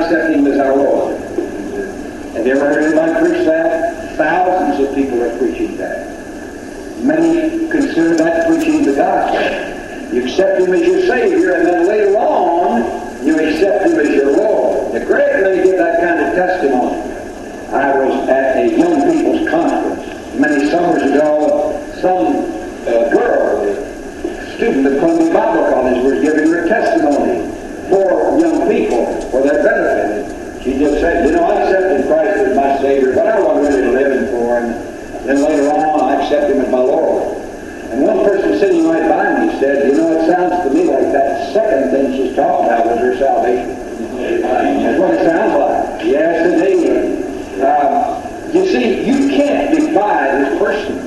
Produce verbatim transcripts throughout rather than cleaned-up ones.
accept Him as our Lord. Have you ever heard anybody preach that? Thousands of people are preaching that. Many consider that preaching the gospel. You accept Him as your Savior, and then later on, you accept Him as your Lord. Now, great many give that kind of testimony. I was at a young people's conference many summers ago. Some uh, girl, a student of Columbia Bible College, was giving her testimony for young people, for their benefit. She just said, you know, I accepted Christ as my Savior, but I wasn't really living for Him. Then later on, I accept Him as my Lord. And one person sitting right by me said, you know, it sounds to me like that second thing she's talking about was her salvation. That's what it sounds like. Yes, indeed. Uh, you see, you can't divide this person.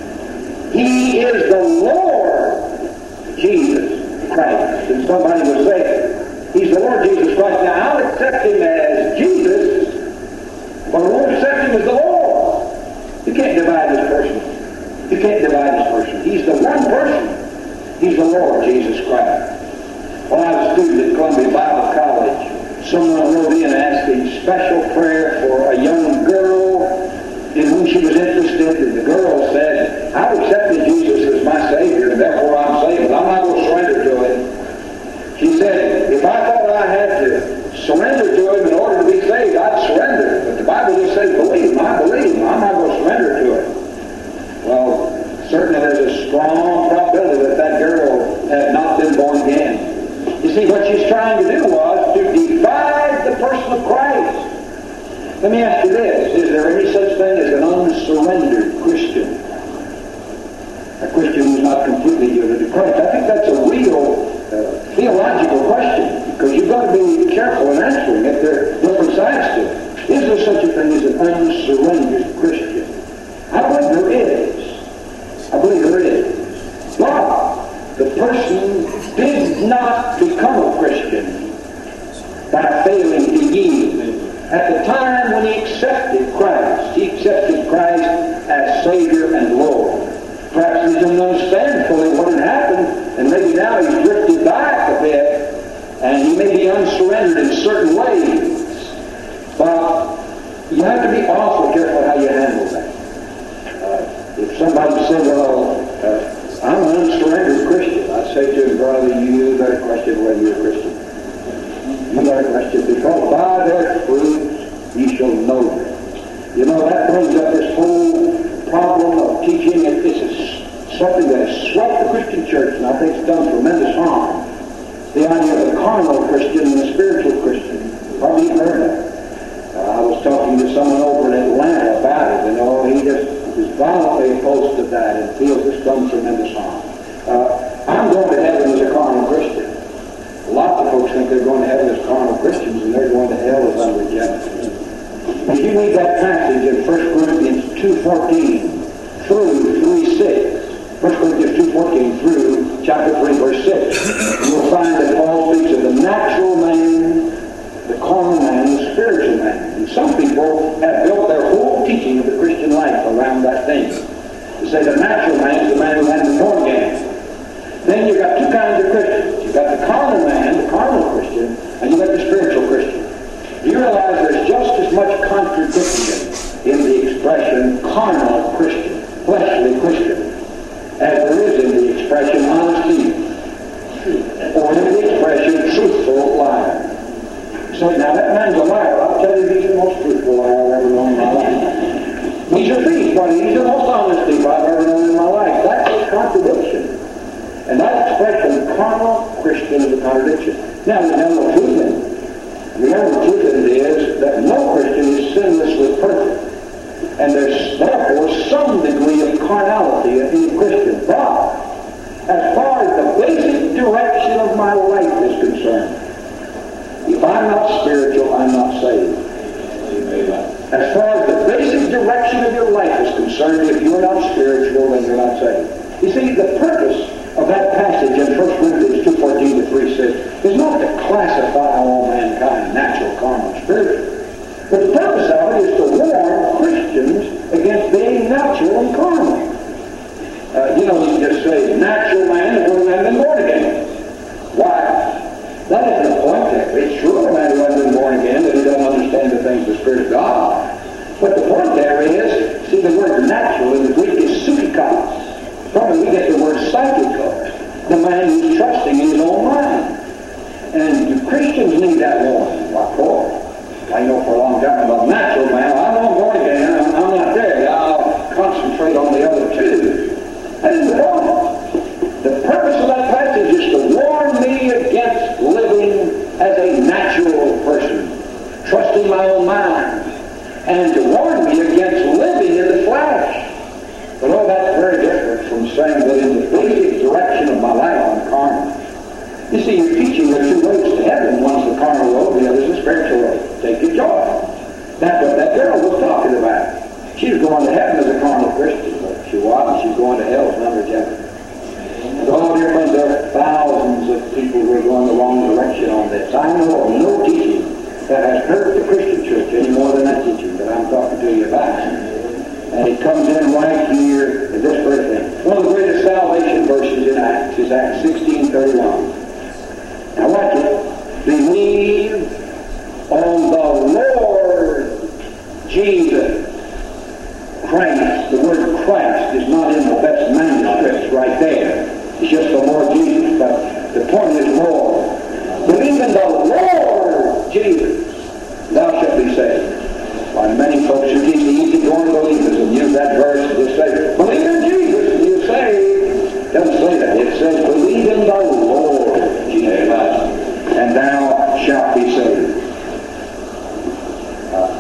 He is the Lord Jesus Christ. And somebody was saying, He's the Lord Jesus Christ. Now, I'll accept Him as Jesus, but I won't accept Him as the Lord. You can't divide this person. You can't divide this person. He's the one person. He's the Lord Jesus Christ. When I was a student at Columbia Bible College, someone wrote in asking special prayer for a young girl in whom she was interested, and the girl said, I've accepted Jesus as my Savior, and therefore I'm saved, but I'm not going to surrender to Him. She said, if I thought I had to surrender to Him in order to be saved, I'd surrender. But the Bible just says, believe Him, I believe Him, I'm not going to surrender to Him. Well, certainly there's a strong probability that that girl had not been born again. You see, what she's trying to do was to divide the person of Christ. Let me ask you this. Is there any such thing as an unsurrendered Christian? A Christian who's not completely yielded to Christ? I think that's a real uh, theological question, because you've got to be careful in answering it. There are different sides to it. Is there such a thing as an unsurrendered Christian? I believe there is. I believe there is. But the person did not become a Christian by failing to yield. At the time when he accepted Christ, he accepted Christ as Savior and Lord. Perhaps he didn't understand fully what had happened, and maybe now he's drifted back a bit, and he may be unsurrendered in certain ways. But you have to be awful careful how you handle that. Uh, if somebody said, well, uh, I'm an unsurrendered Christian, I'd say to him, brother, you better question whether you're a Christian. You better question, because by their fruits ye shall know them. You know, that brings up this whole problem of teaching. It, this is something that has swept the Christian church, and I think it's done tremendous harm. The idea of the carnal Christian and the spiritual Christian. Probably you've heard that. Uh, I was talking to someone over in Atlanta about it, and oh, he just is violently opposed to that and feels it's done tremendous harm. Uh, I'm going to heaven as a carnal Christian. Lots of folks think they're going to heaven as carnal Christians, and they're going to hell as unregenerate. If you read that passage in First Corinthians two fourteen through three six, First Corinthians two fourteen through chapter three, verse six, you'll find that Paul speaks of the natural man, the carnal man, and the spiritual man. And some people have built their whole teaching of the Christian life around that thing. They say the natural man is the man who hasn't been born again. Then you've got two kinds of Christians. You've got the carnal man, the carnal Christian, and you've got the spiritual Christian. You realize there's just as much contradiction in the expression carnal Christian, fleshly Christian, as there is in the expression honesty, or in the expression truthful liar. So now that man's a liar. I'll tell you, he's the most truthful liar I've ever known in my life. He's a thief, but he's the most honest thief I've ever known in my life. That's a contradiction. And that expression, carnal Christian, is a contradiction. Now, there's no truth in it. The only truth in it is that no Christian is sinlessly perfect. And there's therefore some degree of carnality in a Christian. But as far as the basic direction of my life is concerned, if I'm not spiritual, I'm not saved. As far as the basic direction of your life is concerned, if you're not spiritual, then you're not saved. You see, the purpose of that passage in First Corinthians two fourteen to three six is not to classify all mankind, natural, carnal, spiritual. But the purpose of it is to warn Christians against being natural and carnal. Uh, you know, you just say, natural man is when a man been born again. Why? That isn't the point there. It's sure a man who hasn't been born again that Spirit of God. But the point there is, see, the word natural in the Greek is psychikos. From it we get the word psychikos, the man who's trusting in his own mind. And Christians need that warning. What for? I know for a long time about natural man. I know I'm born again. I'm, I'm not there. I'll concentrate on the other two. That is the point. The purpose of that passage is to warn me against living as a natural person, trusting my own mind, and to warn me against living in the flesh. But oh, that's very different from saying that in the basic direction of my life I'm carnal. You see, you're teaching there are two roads to heaven. One's the carnal road, the other's the spiritual road. Take your choice. That's what that girl was talking about. She was going to heaven as a carnal Christian, but she wasn't. She was going to hell as an unregenerate. And oh, dear friends, there are thousands of people who are going the wrong direction on this. I know of no teaching that has hurt the Christian church any more than that teaching that I'm talking to you about. And it comes in right here in this very thing. One of the greatest salvation verses in Acts is Acts sixteen thirty-one. Now watch it. Believe on the Lord Jesus Christ. The word Christ is not in the best manuscripts right there. It's just the Lord Jesus. But the point is Lord. Believe in the Lord Jesus. Thou shalt be saved. Why, many folks who teach the easy-going believers and use that verse and just say, believe in Jesus and you're saved. It doesn't say that. It says, believe in the Lord Jesus, and thou shalt be saved. Uh,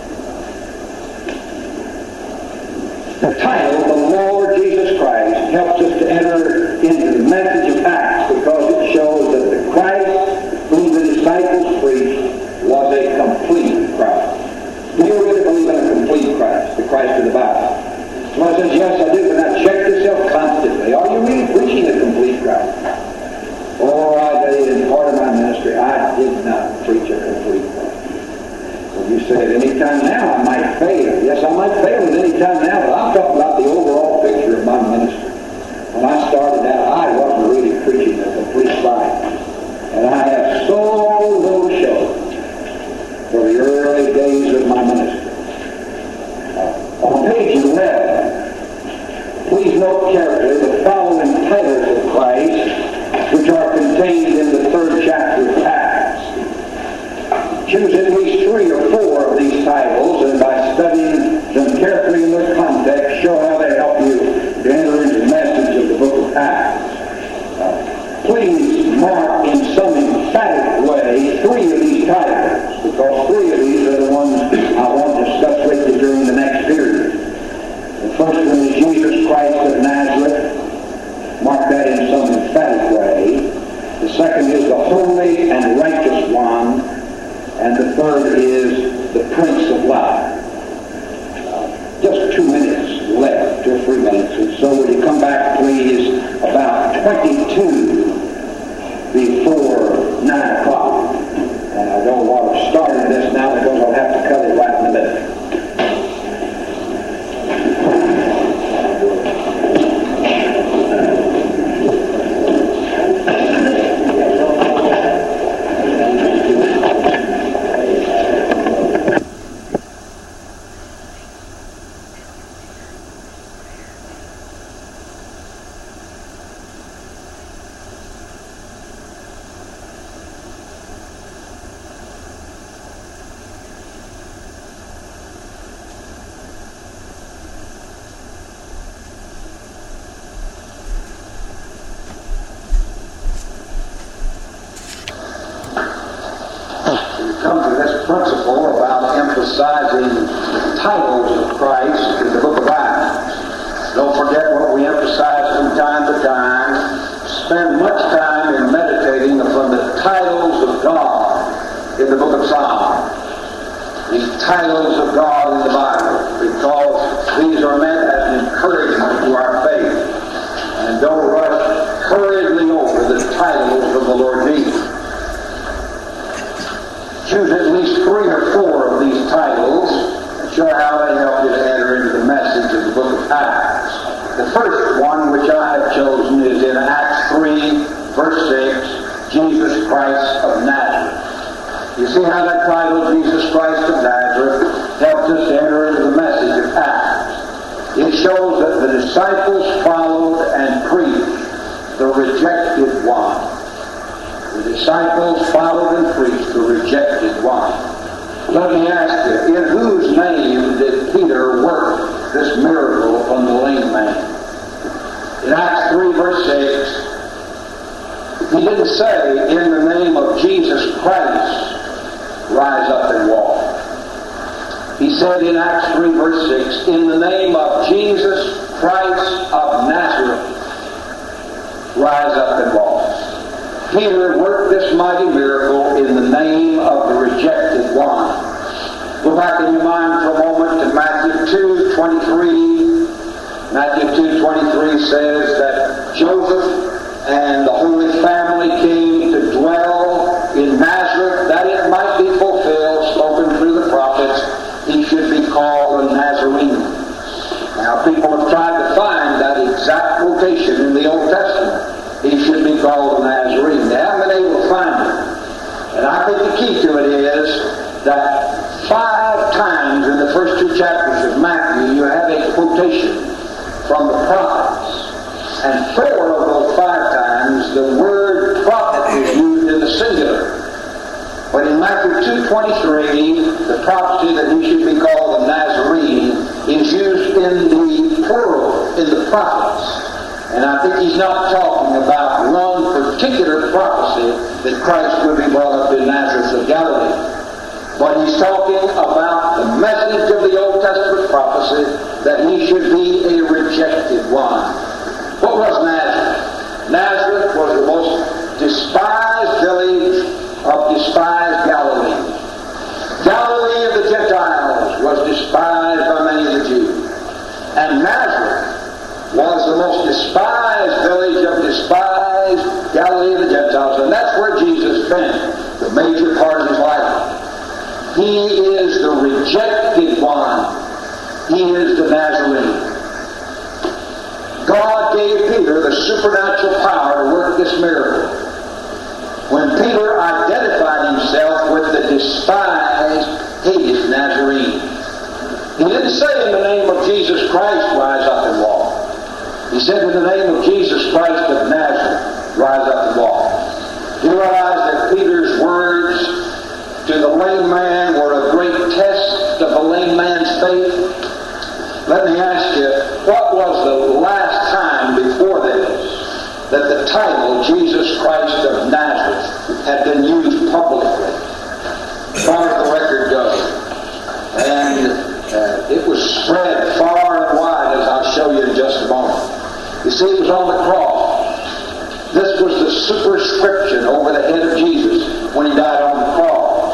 the title, the Lord Jesus Christ, helps us to enter into the message of Acts because it shows that the Christ whom the disciples preached was a complete Christ. Do you really believe in a complete Christ, the Christ of the Bible? Somebody says, yes, I do, but now check yourself constantly. Are you really preaching a complete Christ? Oh, I tell you, in part of my ministry, I did not preach a complete Christ. Well, you say at any time now I might fail. Yes, I might fail at any time now, but I'm talking about the overall picture of my ministry. When I started out, I wasn't really preaching a complete Christ. And I have so little show for the early days of my ministry. Uh, on page eleven, please note carefully the following titles of Christ, which are contained in the third chapter of Acts. Choose at least three or four of these titles, and by studying them carefully in their context, show how they help you to enter into the message of the book of Acts. Uh, please mark in some emphatic way three of these titles, because three of these are the ones I want to discuss with you during the next period. The first one is Jesus Christ of Nazareth. Mark that in some emphatic way. The second is the Holy and Righteous One. And the third is the Prince of Life. Uh, just two minutes left, two or three minutes. And so will you come back, please, about twenty-two before nine o'clock. And I don't want to start this now because I'll have to cut it right in the middle. Principle about emphasizing titles of Christ in the book of Acts. Don't forget what we emphasize from time to time. Spend much time in meditating upon the titles of God in the book of Psalms. These titles of God in the Bible, because these are meant as an encouragement to our faith. And don't rush hurriedly over the titles of the Lord Jesus. Choose at least three or four of these titles and show how they help you to enter into the message of the book of Acts. The first one, which I have chosen, is in Acts three, verse six, Jesus Christ of Nazareth. You see how that title, Jesus Christ of Nazareth, helps us to enter into the message of Acts. It shows that the disciples followed and preached the rejected one. The disciples followed and preached the rejected one. Let me ask you, in whose name did Peter work this miracle upon the lame man? In Acts three, verse six, he didn't say, in the name of Jesus Christ, rise up and walk. He said in Acts three, verse six, in the name of Jesus Christ of Nazareth, rise up and walk. Peter worked this mighty miracle in the name of the rejected one. Go back in your mind for a moment to Matthew two twenty-three. Matthew two twenty-three says that Joseph and the Holy Family came to dwell in Nazareth, that it might be fulfilled, spoken through the prophets, he should be called a Nazarene. Now, people have tried to find that exact quotation in the Old Testament. He should be called a Nazarene. They haven't been able to find it. And I think the key to it is that five times in the first two chapters of Matthew, you have a quotation from the prophets. And four of those five times, the word prophet is used in the singular. But in Matthew two twenty-three, the prophecy that he should be called a Nazarene is used in the plural, in the prophets. And I think he's not talking about one particular prophecy that Christ would be brought up in Nazareth of Galilee. But he's talking about the message of the Old Testament prophecy that he should be a rejected one. What was Nazareth? Nazareth was the most despised village of despised Galilee. Galilee of the Gentiles was despised by many of the Jews. And Nazareth was the most despised village of despised Galilee of the Gentiles. And that's where Jesus spent the major part of his life. He is the rejected one. He is the Nazarene. God gave Peter the supernatural power to work this miracle. When Peter identified himself with the despised, hated Nazarene, he didn't say in the name of Jesus Christ, rise up and walk. He said in the name of Jesus Christ of Nazareth, rise up and walk. You realize that Peter's words to the lame man were a great test of the lame man's faith? Let me ask you, what was the last time before this that the title Jesus Christ of Nazareth had been used publicly, as far as the record goes? And uh, it was spread far and wide, as I'll show you in just a moment. You see, it was on the cross. This was the superscription over the head of Jesus when he died on the cross.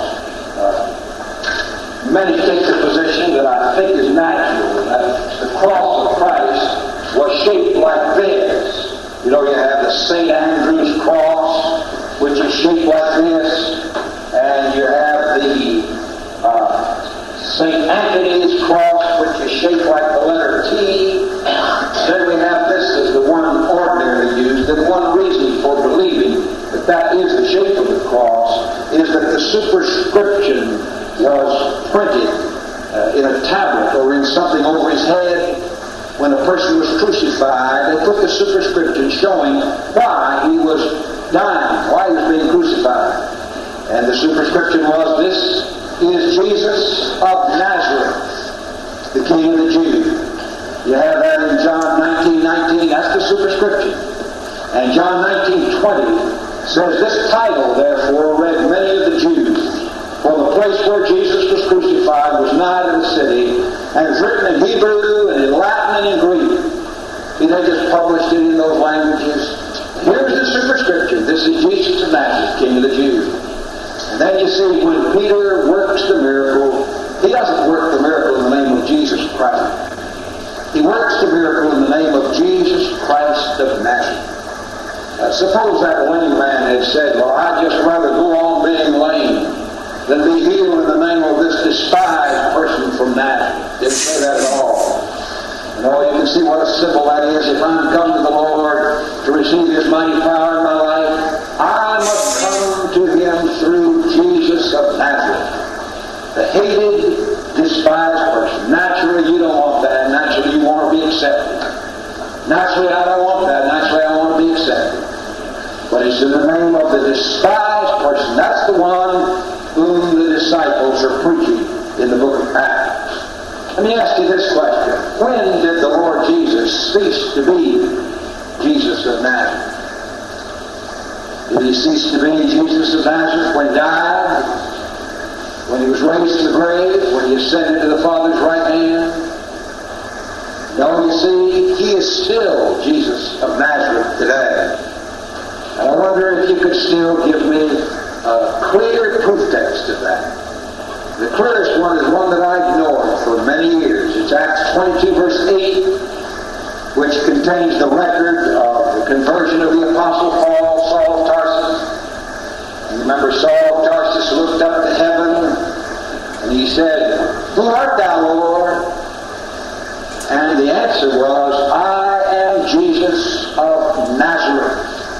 Uh, many take the position that I think is natural, that the cross of Christ was shaped like this. You know, you have the Saint Andrew's cross, which is shaped like this, and you have the uh, Saint Anthony's cross, which is shaped like the letter T. Then we have this as the one ordinarily used. And one reason for believing that that is the shape of the cross is that the superscription was printed uh, in a tablet or in something over his head. When a person was crucified, they put the superscription showing why he was dying, why he was being crucified. And the superscription was, this is Jesus of Nazareth, the King of the Jews. You have that in John nineteen nineteen, that's the superscription. And John nineteen twenty says, this title, therefore, read many of the Jews, for the place where Jesus was crucified was nigh to the city, and it's written in Hebrew and in Latin and in Greek. And they just published it in those languages. Here's the superscription. This is Jesus of Nazareth, King of the Jews. And then you see, when Peter works the miracle, he doesn't work the miracle in the name of Jesus Christ. He works the miracle in the name of Jesus Christ of Nazareth. Uh, suppose that lame man had said, well, I'd just rather go on being lame than be healed in the name of this despised person from Nazareth. Didn't say that at all. You know, you can see what a symbol that is. If I'm come to the Lord to receive His mighty power in my life, I must come to Him through Jesus of Nazareth, the hated, despised person. Naturally, you don't want that. Naturally, you want to be accepted. Naturally, I don't want that. Naturally, I want to be accepted. But it's in the name of the despised person. That's the one whom the disciples are preaching in the book of Acts. Let me ask you this question. When did the Lord Jesus cease to be Jesus of Nazareth? Did he cease to be Jesus of Nazareth when he died? When he was raised to the grave? When he ascended to the Father's right hand? No, you see, he is still Jesus of Nazareth today. And I wonder if you could still give me a clear proof text of that. The clearest one is one that I ignored for many years. It's Acts twenty-two, verse eight, which contains the record of the conversion of the Apostle Paul, Saul of Tarsus. And remember, Saul of Tarsus looked up to heaven, and he said, "Who art thou, Lord?" And the answer was, "I am Jesus of Nazareth,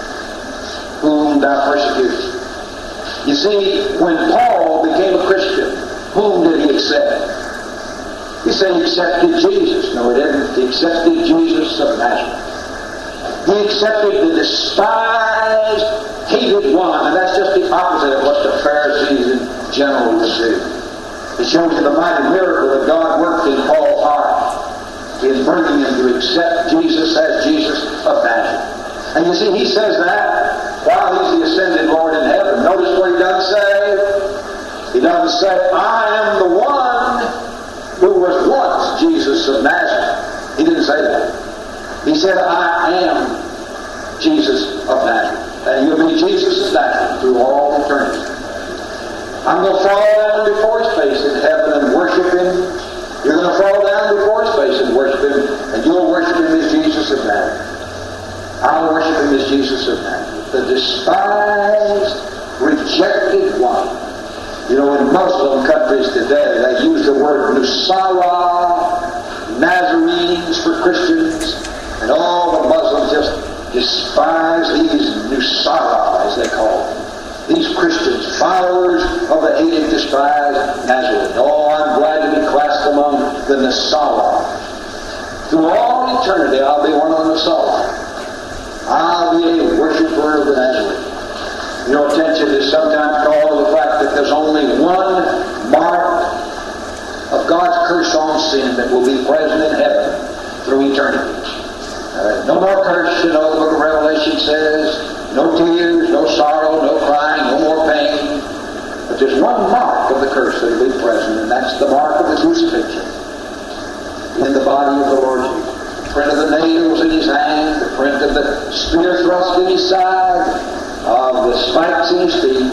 whom thou persecutest." You see, when Paul became a Christian, whom did he accept? He said he accepted Jesus. No, he didn't. He accepted Jesus of Nazareth. He accepted the despised, hated one. And that's just the opposite of what the Pharisees in general would do. It shows you the mighty miracle that God worked in Paul's heart in bringing him to accept Jesus as Jesus of Nazareth. And you see, he says that while he's the ascended Lord in heaven. Notice what he doesn't say. He doesn't say, "I am the one who was once Jesus of Nazareth." He didn't say that. He said, "I am Jesus of Nazareth." And you'll be Jesus of Nazareth through all eternity. I'm going to fall down before his face in heaven and worship him. You're going to fall down before his face and worship him, and you'll worship him as Jesus of Nazareth. I'll worship him as Jesus of Nazareth, the despised, rejected one. You know, in Muslim countries today, they use the word Nusara, Nazarenes for Christians, and all the Muslims just despise these Nusara, as they call them. These Christians, followers of the hated, despised Nazarene. Oh, I'm glad to be classed among the Nasara. Through all eternity, I'll be one of the Nasara. I'll be a worshiper of the Nazarene. Your attention is sometimes called to the fact that there's only one mark of God's curse on sin that will be present in heaven through eternity. Uh, no more curse, you know, the book of Revelation says. No tears, no sorrow, no crying, no more pain. But there's one mark of the curse that will be present, and that's the mark of the crucifixion in the body of the Lord Jesus. The print of the nails in his hand, the print of the spear thrust in his side, of the spikes in his feet.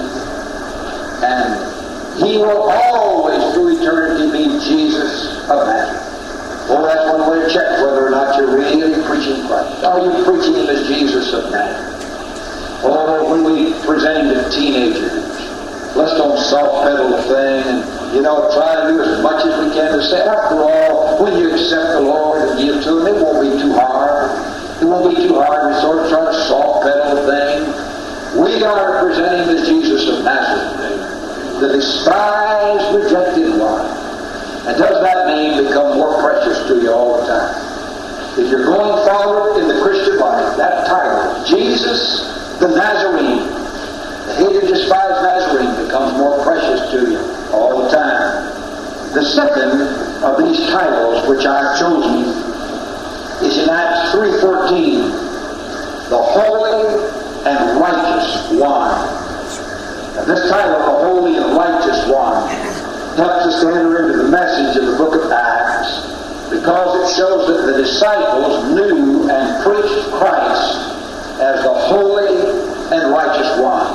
And he will always, through eternity, be Jesus of Nazareth. Well, that's one way to check whether or not you're really preaching Christ. Are you preaching him as Jesus of Nazareth? Or when we present him to teenagers, let's don't soft pedal the thing and, you know, try to do as much as we can to say, after all, when you accept the Lord and give to him, it won't be too hard. It won't be too hard to sort of try to soft pedal the thing. We are to present him as Jesus of Nazareth, the despised, rejected one. And does that name become more precious to you all the time? If you're going forward in the Christian life, that title, Jesus the Nazarene, the hated, despised Nazarene, becomes more precious to you all the time. The second of these titles which I've chosen is in Acts three fourteen, the Holy and Righteous One. Now, this title, the Holy and Righteous One, helps us to enter into the message of the book of Acts because it shows that the disciples knew and preached Christ as the Holy and Righteous One.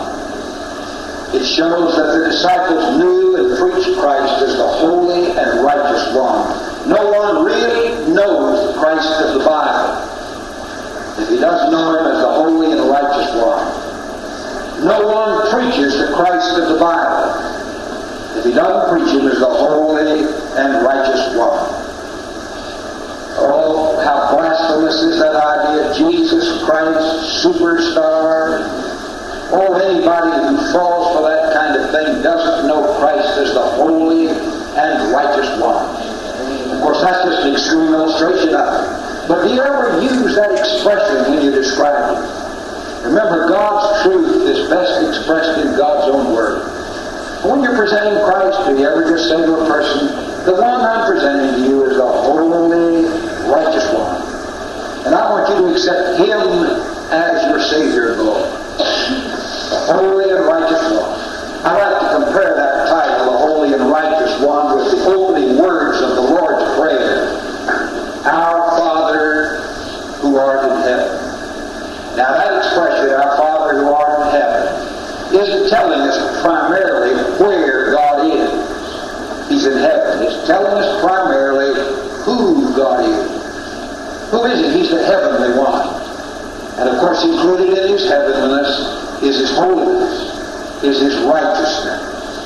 It shows that the disciples knew and preached Christ as the Holy and Righteous One. No one really knows the Christ of the Bible if he doesn't know him as the Holy and Righteous One. No one preaches the Christ of the Bible if he doesn't preach him as the Holy and Righteous One. Oh, how blasphemous is that idea. Jesus Christ, superstar. Oh, anybody who falls for that kind that thing doesn't know Christ as the holy and righteous one. Of course, that's just an extreme illustration of it. But do you ever use that expression when you describe it? Remember, God's truth is best expressed in God's own word. When you're presenting Christ, do you ever just say to a person, the one I'm presenting to you is the holy, righteous one. And I want you to accept Him as your Savior, Lord. The holy and righteous one. I like to compare that title, the holy and righteous one, with the opening words of the Lord's Prayer. Our Father who art in heaven. Now that expression, our Father who art in heaven, isn't telling us primarily where God is. He's in heaven. It's telling us primarily who God is. Who is He? He's the heavenly one. And of course, included in His heavenliness is His holiness, is His righteousness.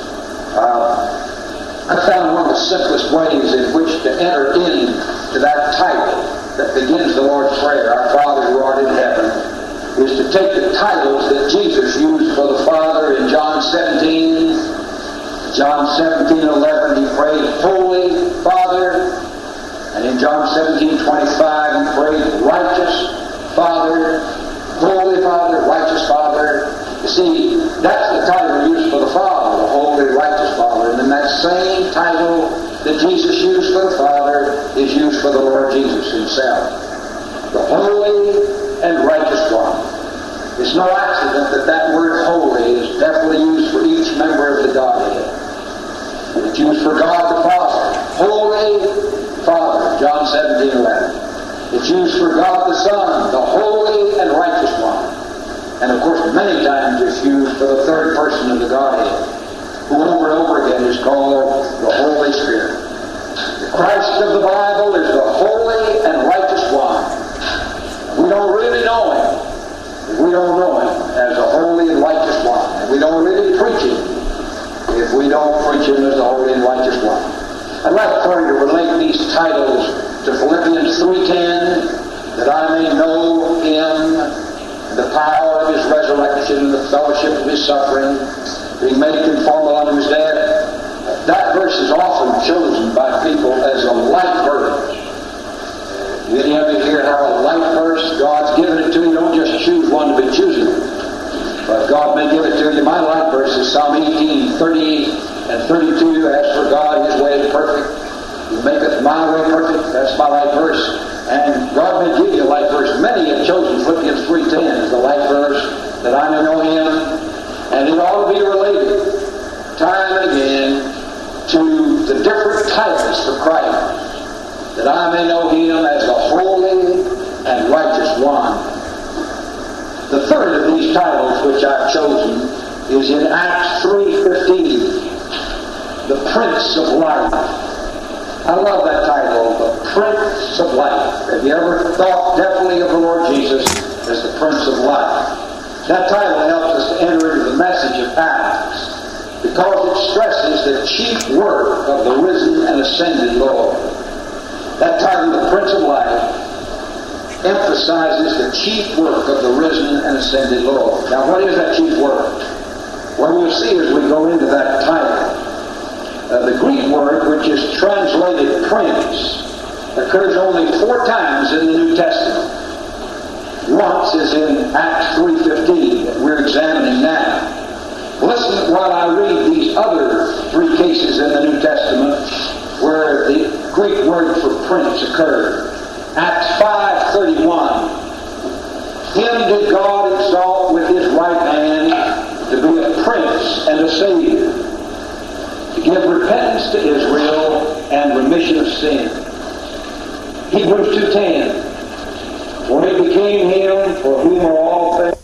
Uh, I found one of the simplest ways in which to enter into that title that begins the Lord's Prayer, Our Father who art in heaven, is to take the titles that Jesus used for the Father in John seventeen. John seventeen eleven, He prayed, Holy Father. And in John seventeen twenty-five, He prayed, Righteous Father, Holy Father, Righteous Father. You see, that's the title used for the Father, the Holy, Righteous Father. And then that same title that Jesus used for the Father is used for the Lord Jesus Himself. The Holy and Righteous One. It's no accident that that word holy is definitely used for each member of the Godhead. It's used for God the Father. Holy Father, John seventeen eleven. It's used for God the Son, the Holy and Righteous One. And of course, many times it's used for the third person of the Godhead, who over and over again is called the Holy Spirit. The Christ of the Bible is the Holy and Righteous One. We don't really know Him. We don't know Him as the Holy and Righteous One. And we don't really preach Him if we don't preach Him as the Holy and Righteous One. I'd like for you to relate these titles to Philippians three ten, that I may know Him, and the power of His resurrection, and the fellowship of His suffering, being made conformable unto His death. That verse is often chosen by people as a light verse. Any of you hear how a light verse, God's given it to you? Don't just choose one to be choosing. But God may give it to you. My light verse is Psalm eighteen, thirty-eight and thirty-two. As for God, His way is perfect. He maketh my way perfect. That's my light verse. And God may give you a light verse. Many have chosen Philippians three ten as the light verse, that I may know Him. And it ought to be related time and again to the different titles for Christ, that I may know Him as the Holy and Righteous One. The third of these titles which I've chosen is in Acts three fifteen, the Prince of Life. I love that title, the Prince of Life. Have you ever thought definitely of the Lord Jesus as the Prince of Life? That title helps us to enter into the message of Acts, because it stresses the chief work of the risen and ascended Lord. That title, the Prince of Life, emphasizes the chief work of the risen and ascended Lord. Now, what is that chief work? Well, we'll see as we go into that title. Uh, the Greek word, which is translated prince, occurs only four times in the New Testament. Once is in Acts three fifteen that we're examining now. Listen while I read these other three cases in the New Testament where the Greek word for prince occurred. Acts five thirty-one. Him did God exalt with His right hand to be a prince and a savior, to give repentance to Israel and remission of sin. Hebrews two ten. For He became Him for whom are all things.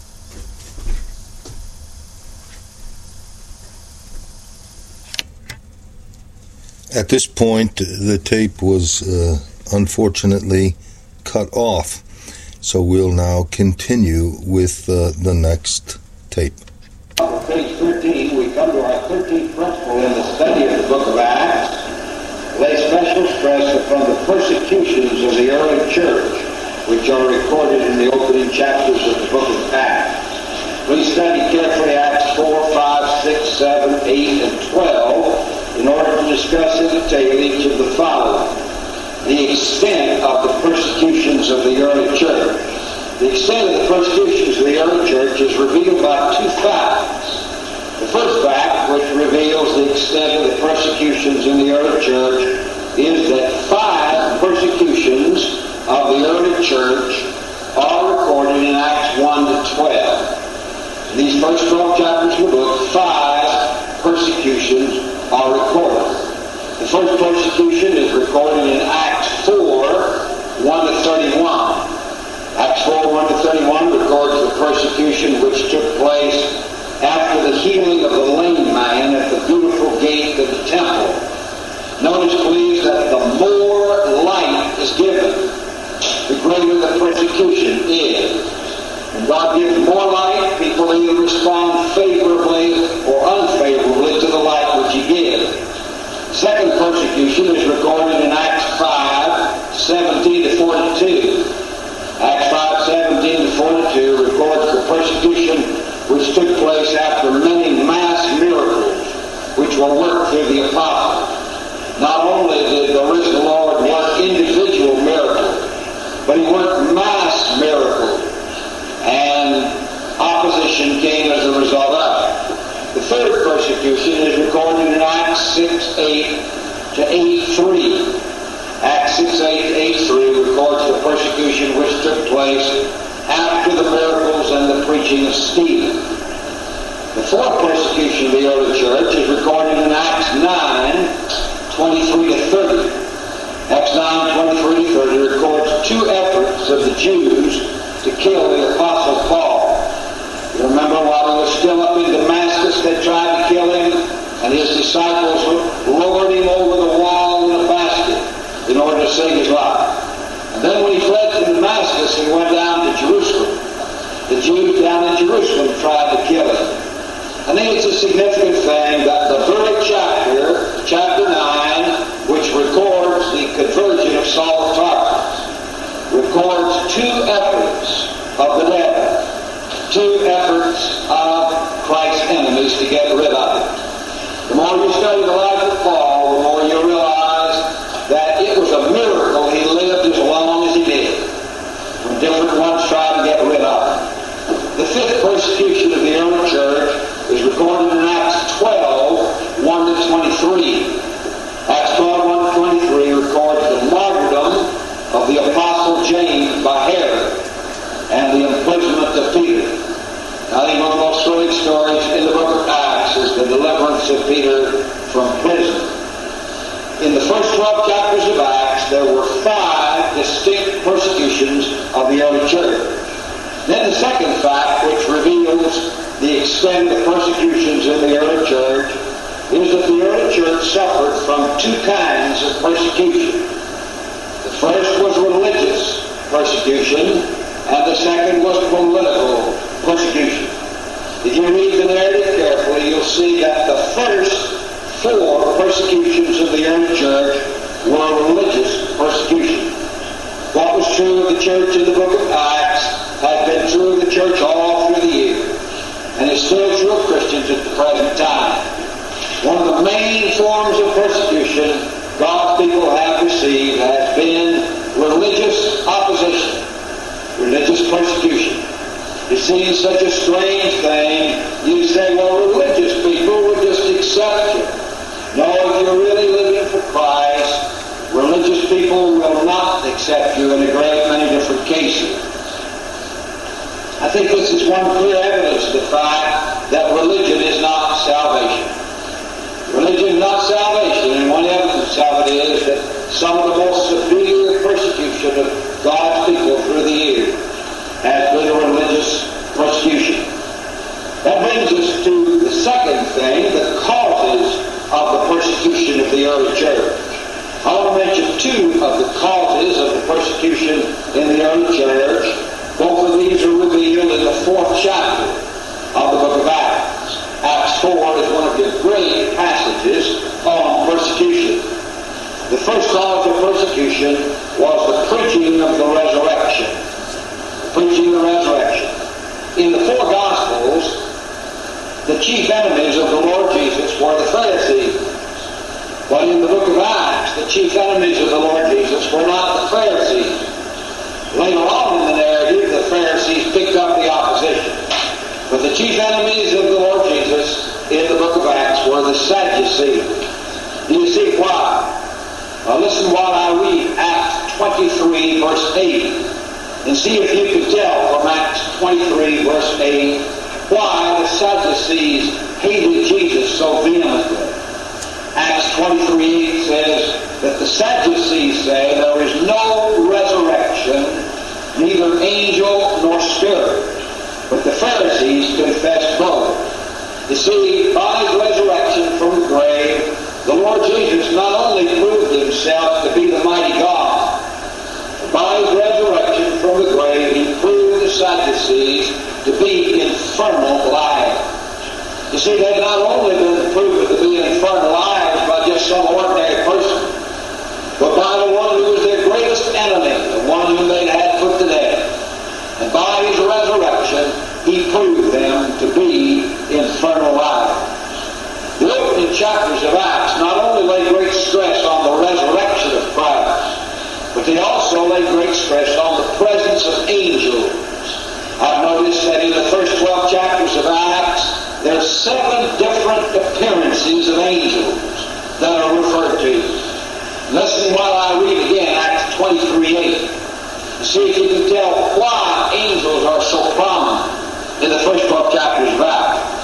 At this point, the tape was uh, unfortunately cut off, so we'll now continue with uh, the next tape. On page thirteen, we come to our thirteenth principle in the study of the book of Acts. Lay special stress upon the persecutions of the early church, which are recorded in the opening chapters of the book of Acts. Please study carefully Acts four, five, six, seven, eight, and twelve in order to discuss in detail each of the following. The extent of the persecutions of the early church. The extent of the persecutions of the early church is revealed by two facts. The first fact, which reveals the extent of the persecutions in the early church, is that five persecutions of the early church are recorded in Acts one to twelve. In these first twelve chapters of the book, five persecutions are recorded. The first persecution is recorded in Acts four, one to thirty-one. Acts four, one to thirty-one records the persecution which took place after the healing of the lame man at the beautiful gate of the temple. Notice, please, that the more light is given, the greater the persecution is. When God gives more light, people either respond favorably or unfavorably to the light which He gives. Second persecution is recorded in Acts five, seventeen to forty-two. Acts five, seventeen to forty-two records the persecution which took place after many mass miracles which were worked through the apostles. Not only did the risen Lord work individual miracles, but He worked mass miracles, and opposition came as a result of it. The third persecution is recorded in Acts six, eight to eight, three. Acts six, eight, eight, three records the persecution which took place after the miracles and the preaching of Stephen. The fourth persecution of the early church is recorded in Acts nine, twenty-three to thirty. Acts nine, twenty-three to thirty records two efforts of the Jews to kill the Apostle Paul. You remember while he was still up in Damascus, they tried to kill him, and his disciples lowered him over the wall in a basket in order to save his life. And then when he fled from Damascus, he went down to Jerusalem. The Jews down in Jerusalem tried to kill him. I think it's a significant thing that the very chapter, chapter nine, which records the conversion of Saul of Tarsus, records two efforts of the devil, two efforts of Christ's enemies to get rid of him. The more you study the life of Paul, the more you realize that it was a miracle he lived as long as he did, when different ones tried to get rid of him. The fifth persecution of the early church is recorded in Acts twelve, one to twenty-three. Acts twelve, one to twenty-three records the martyrdom of the Apostle James by Herod and the imprisonment of Peter. I think one of the most thrilling stories in the book of Acts is the deliverance of Peter from prison. In the first twelve chapters of Acts, there were five distinct persecutions of the early church. Then the second fact, which reveals the extent of persecutions in the early church, is that the early church suffered from two kinds of persecution. The first was religious persecution, and the second was political persecution. If you read the narrative carefully, you'll see that the first four persecutions of the early church were religious persecution. What was true of the church in the book of Acts had been true of the church all through the years, and is still true of Christians at the present time. One of the main forms of persecution God's people have received has been religious opposition, religious persecution. It seems such a strange thing. You say, well, religious people will just accept you. No, if you're really living for Christ, religious people will not accept you in a great many different cases. I think this is one clear evidence of the fact that religion is not salvation. Religion is not salvation, and one evidence of it is that some of the most severe persecution of God's people through the years has been a religious persecution. That brings us to the second thing, the causes of the persecution of the early church. I want to mention two of the causes of the persecution in the early church. Both of these are revealed in the fourth chapter of the book of Acts. Acts four is one of the great passages on persecution. The first cause of persecution was the preaching of the resurrection. The preaching of the resurrection. In the four Gospels, the chief enemies of the Lord Jesus were the Pharisees. But in the book of Acts, the chief enemies of the Lord Jesus were not the Pharisees. Later on in the narrative, the Pharisees picked up the opposition. But the chief enemies of the Lord Jesus in the book of Acts were the Sadducees. Do you see why? Now listen while I read Acts twenty-three, verse eight, and see if you can tell from Acts twenty-three, verse eight, why the Sadducees hated Jesus so vehemently. Acts twenty-three eight says that the Sadducees say there is no resurrection, neither angel nor spirit. But the Pharisees confessed both. You see, by his resurrection from the grave, the Lord Jesus not only proved himself to be the mighty God, but by his resurrection from the grave, he proved the Sadducees to be infernal liars. You see, they've not only been proven to be infernal liars by just some ordinary person, but by the one who was their greatest enemy, the one whom they had put to death. And by his resurrection, he proved them to be infernal liars. The opening chapters of Acts not only lay great stress on the resurrection of Christ, but they also lay great stress on the presence of angels. I've noticed that in the first twelve chapters of Acts, there are seven different appearances of angels that are referred to. Listen while I read again Acts twenty-three eight. See if you can tell why angels are so prominent in the first twelve chapters of Acts.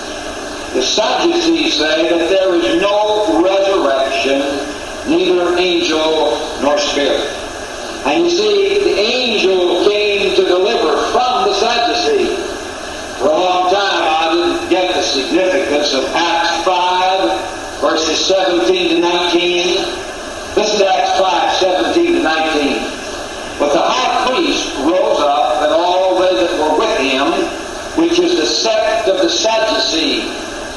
The Sadducees say that there is no resurrection, neither angel nor spirit. And you see, the angel came to deliver from the Sadducees. For a long time I didn't get the significance of Acts five, verses seventeen to nineteen. Listen to Acts five, seventeen to nineteen. But the high priest rose up, and all they that were with him, which is the sect of the Sadducees.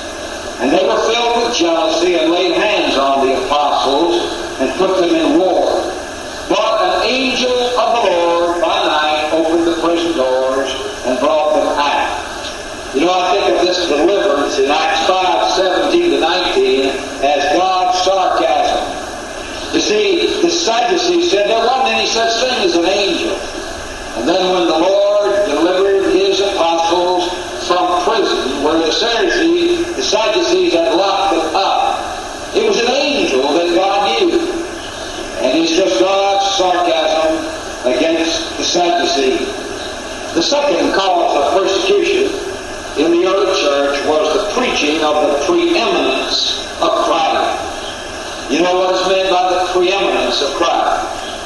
And they were filled with jealousy, and laid hands on the apostles, and put them in war. But an angel of the Lord by night opened the prison doors, and brought them out. You know, I think of this deliverance in Acts five, seventeen to nineteen as God's sarcasm. You see, the Sadducees said there wasn't any such thing as an angel. And then when the Lord delivered his apostles from prison, where the Sadducees, the Sadducees had locked them up, it was an angel that God used. And it's just God's sarcasm against the Sadducees. The second cause of persecution in the early church was the preaching of the preeminence of Christ. You know what is meant by the preeminence of Christ?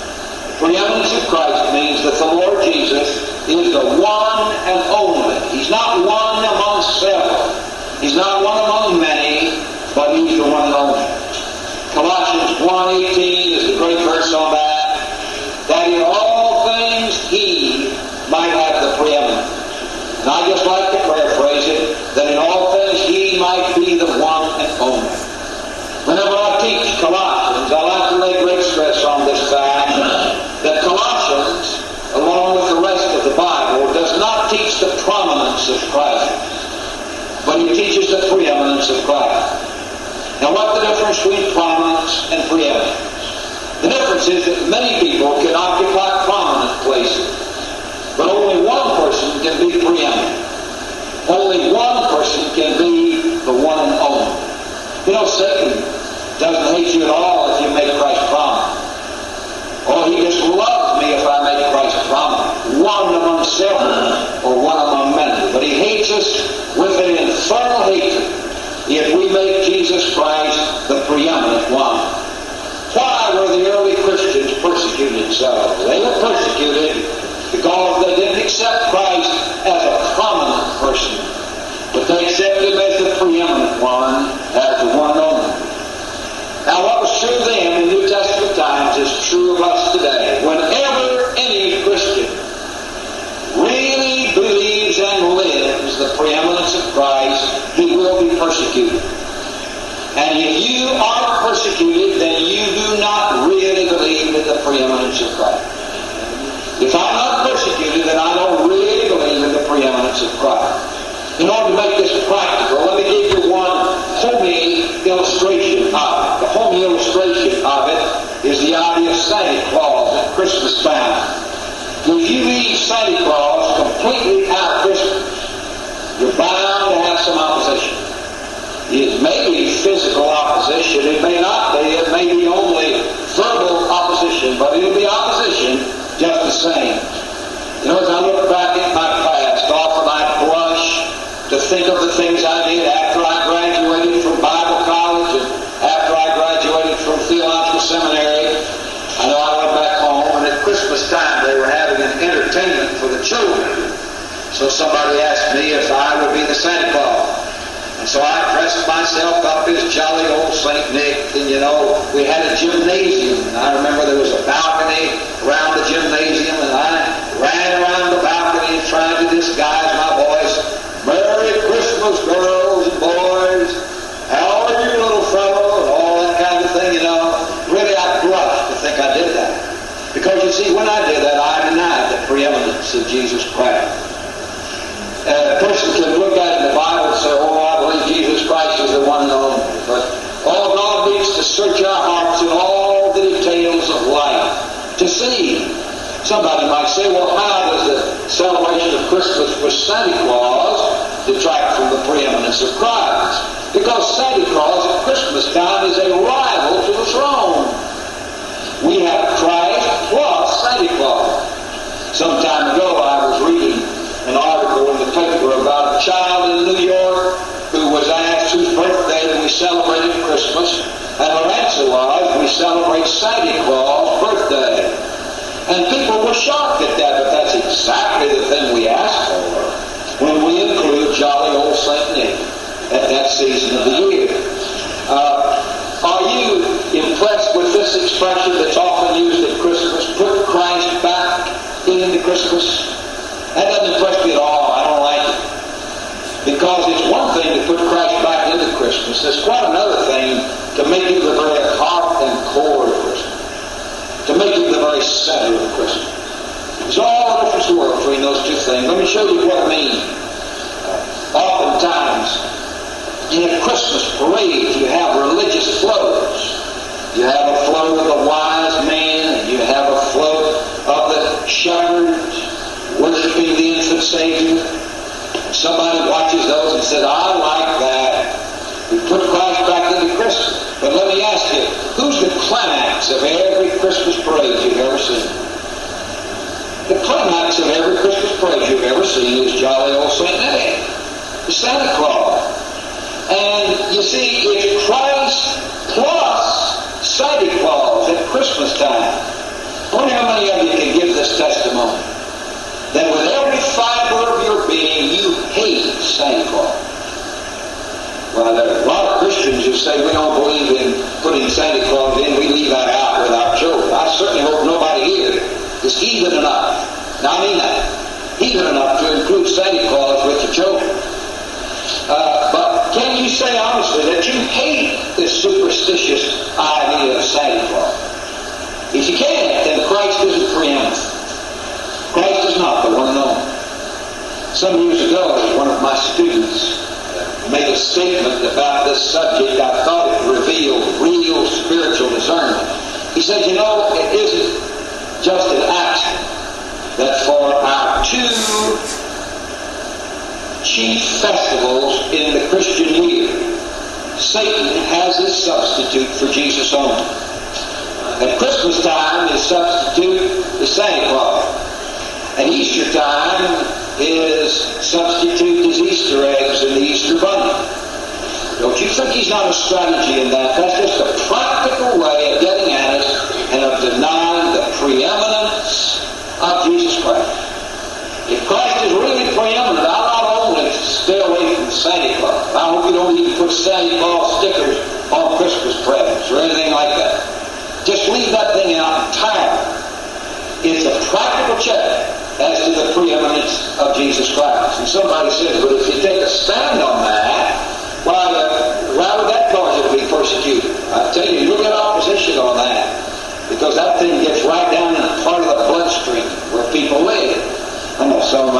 The preeminence of Christ means that the Lord Jesus is the one and only. He's not one among several. He's not one among many, but he's the one and only. Colossians one eighteen is the great verse on that. That in all things he might have the preeminence. And I just like to paraphrase it, that in all things he might be the one and only. Whenever I teach Colossians, I like to lay great stress on this fact that Colossians, along with the rest of the Bible, does not teach the prominence of Christ, but he teaches the preeminence of Christ. Now, what's the difference between prominence and preeminence? The difference is that many people can occupy prominent places, but only one person can be preeminent. Only one person can be the one and only. You know, Satan doesn't hate you at all if you make Christ prominent. Oh, he just loves me if I make Christ prominent. One among several or one among many. But he hates us with an infernal hatred if we make Jesus Christ the preeminent one. Why were the early Christians persecuted so? They were persecuted because they didn't accept Christ as a prominent person, but they accepted him as the preeminent one, as the one and only. Now, what was true then in New Testament times is true of us today. Whenever any Christian really believes and lives the preeminence of Christ, he will be persecuted. And if you are persecuted, then you do not really believe in the preeminence of Christ. If I'm not persecuted, then I don't really believe in the preeminence of Christ. In order to make this practical, let me give you one homey illustration of it. The homey illustration of it is the idea of Santa Claus at Christmas time. If you leave Santa Claus completely out of Christmas, you're bound to have some opposition. It may be physical opposition, it may not be, it may be only verbal opposition, but it'll be opposition just the same. You know, as I look back at my past, often I blush to think of the things I did after I graduated from Bible college and after I graduated from theological seminary. I know I went back home, and at Christmas time they were having an entertainment for the children. So somebody asked me if I would be the Santa Claus. And so I dressed myself up as jolly old Saint Nick, and you know, we had a gymnasium, and I remember there was a balcony around the gymnasium, and I ran around the balcony and tried to disguise my voice. Merry Christmas, girls and boys. How are you, little fellow? And all that kind of thing, you know. Really, I blushed to think I did that. Because, you see, when I did that, I denied the preeminence of Jesus Christ. Uh, a person can look at it in the Bible and say, oh, I believe Jesus Christ is the one and only. But all God needs to search our hearts in all the details of life to see. Somebody might say, well, how does the celebration of Christmas with Santa Claus detract from the preeminence of Christ? Because Santa Claus at Christmas time is a rival to the throne. We have Christ plus Santa Claus. Some time ago I was reading an article in the paper about a child in New York who was asked whose birthday that we celebrated Christmas, and her answer was, we celebrate Santa Claus' birthday. And people were shocked at that, but that's exactly the thing we ask for when we include jolly old Saint Nick at that season of the year. Uh, are you impressed with this expression that's often used at Christmas, put Christ back into Christmas? That doesn't impress me at all. I don't like it. Because it's one thing to put Christ back into Christmas. It's quite another thing to make him the very heart and core of Christmas. To make him the very center of Christmas. There's all the difference in the world between those two things. Let me show you what I mean. Uh, oftentimes, in a Christmas parade, you have religious floats. You have a float of the wise men, and you have a float of the shepherds worshiping the infant Savior. Somebody watches those and says, I like that. We put Christ back into Christmas. But let me ask you, who's the climax of every Christmas parade you've ever seen? The climax of every Christmas parade you've ever seen is jolly old Saint Nick, the Santa Claus. And you see, it's Christ plus Santa Claus at Christmas time. I wonder how many of you can give this testimony. That with every fiber of your being, you hate Santa Claus. Well, there are a lot of Christians who say we don't believe in putting Santa Claus in. We leave that out with our children. I certainly hope nobody here is heathen enough. Now, I mean that. Heathen enough to include Santa Claus with your children. Uh, but can you say honestly that you hate this superstitious idea of Santa Claus? If you can't, then Christ isn't preeminent. Christ is not the one and only. Some years ago, one of my students made a statement about this subject. I thought it revealed real spiritual discernment. He said, you know, it isn't just an accident that for our two chief festivals in the Christian year, Satan has his substitute for Jesus only. At Christmas time, his substitute is Santa Claus. At Easter time, his substitute is Easter eggs and the Easter bunny. Don't you think he's not a strategy in that? That's just a practical way of getting at us and of denying the preeminence of Jesus Christ. If Christ is really preeminent, I'll not only stay away from Santa Claus. I hope you don't even put Santa Claus stickers on Christmas presents or anything like that. Just leave that thing out entirely. It's a practical check as to the preeminence of Jesus Christ. And somebody says, but if you take a stand on that, why, uh, why would that cause you to be persecuted? I tell you, you'll get opposition on that. Because that thing gets right down in a part of the bloodstream where people live. I know some of my former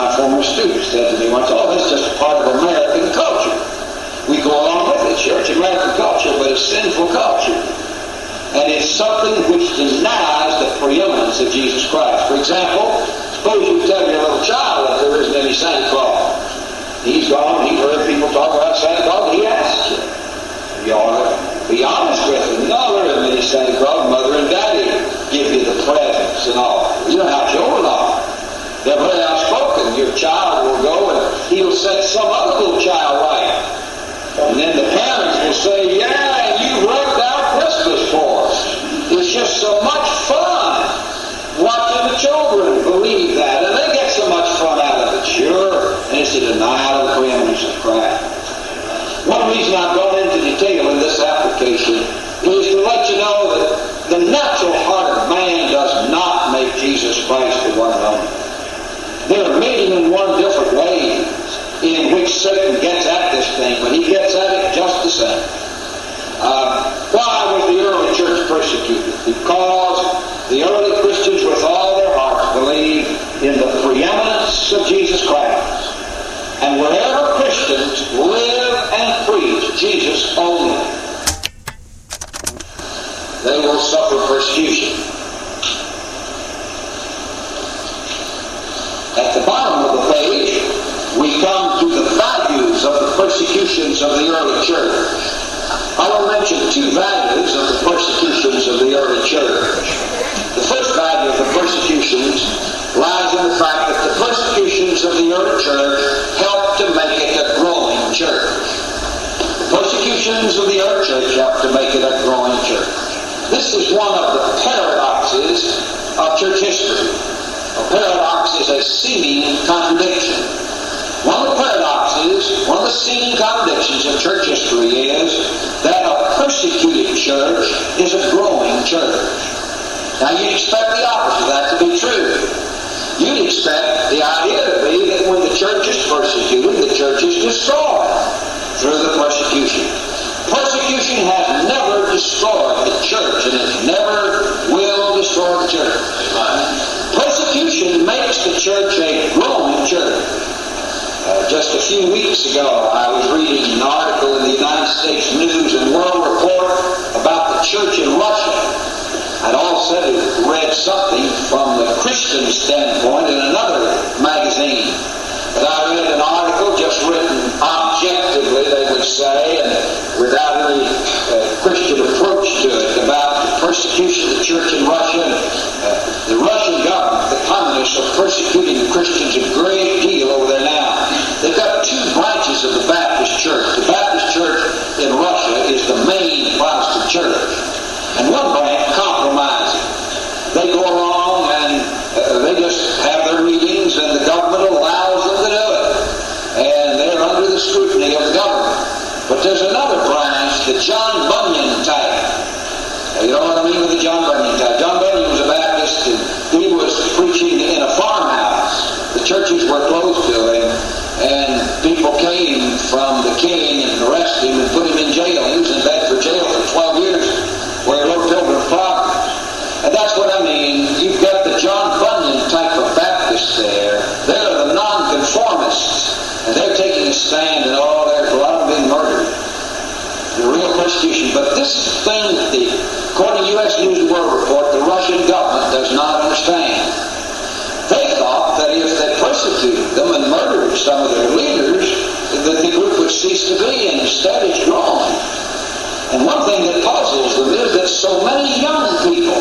a student said to me once, oh, that's just a part of American culture. We go along with it, sure, it's American culture, but it's sinful culture. And it's something which denies the preeminence of Jesus Christ. For example, suppose you tell your little child that there isn't any Santa Claus. He's gone, he's heard people talk about Santa Claus, he asks you. You ought to be honest with him. No, there isn't any Santa Claus. Mother and Daddy give you the presents and all. You know how children are. They're very outspoken. Your child will go and he'll set some other little child right. And then the parents will say, yeah, you wrote out Christmas for us. It's just so much fun watching the children believe that. And they get so much fun out of it, sure. And it's a denial of the preeminence of Christ. One reason I've gone into detail in this application is to let you know that the natural heart of man does not make Jesus Christ the one and only. There are a million and one different ways in which Satan gets at this thing, but he gets at it just the same. Uh, why was the early church persecuted? Because the early Christians with all their hearts believed in the preeminence of Jesus Christ. And wherever Christians live and preach Jesus only, they will suffer persecution. At the bottom of the page, we come to the values of the persecutions of the early church. I will mention two values of the persecutions of the early church. The first value of the persecutions lies in the fact that the persecutions of the early church helped to make it a growing church. The persecutions of the early church helped to make it a growing church. This is one of the paradoxes of church history. A paradox is a seeming contradiction. One of the paradoxes, one of the seeming contradictions of church history is that a persecuted church is a growing church. Now you'd expect the opposite of that to be true. You'd expect the idea to be that when the church is persecuted, the church is destroyed through the persecution. Persecution has never destroyed the church, and it never will destroy the church. Persecution makes the church a growing church. Uh, just a few weeks ago, I was reading an article in the United States News and World Report about the church in Russia. I'd also read something from the Christian standpoint in another magazine. But I read an article just written objectively, they would say, and without any uh, Christian approach to it, about the persecution of the church in Russia. And, uh, the Russian government, the communists, are persecuting Christians a great deal over there now. They've got two branches of the Baptist church. The Baptist church in Russia is the main Protestant church. And one branch compromising. They go along and uh, they just have their meetings and the government allows them to do it. And they're under the scrutiny of the government. But there's another branch, the John Bunyan type. Now, you know what I mean with the John Bunyan type? John Bunyan was a Baptist and he was preaching in a farmhouse. The churches were closed to him. And people came from the king and arrested him and put him in jail. He was in Bedford jail for twelve years where he wrote Pilgrim's Progress. And that's what I mean. You've got the John Bunyan type of Baptists there. They're the nonconformists. And they're taking a stand and all there's a lot of them being murdered. The real persecution. But this is the thing that the, according to U S News and World Report, the Russian government does not understand. They thought that if they persecuted them and murdered some of their leaders, that the group would cease to be, and instead it's growing. And one thing that puzzles them is that so many young people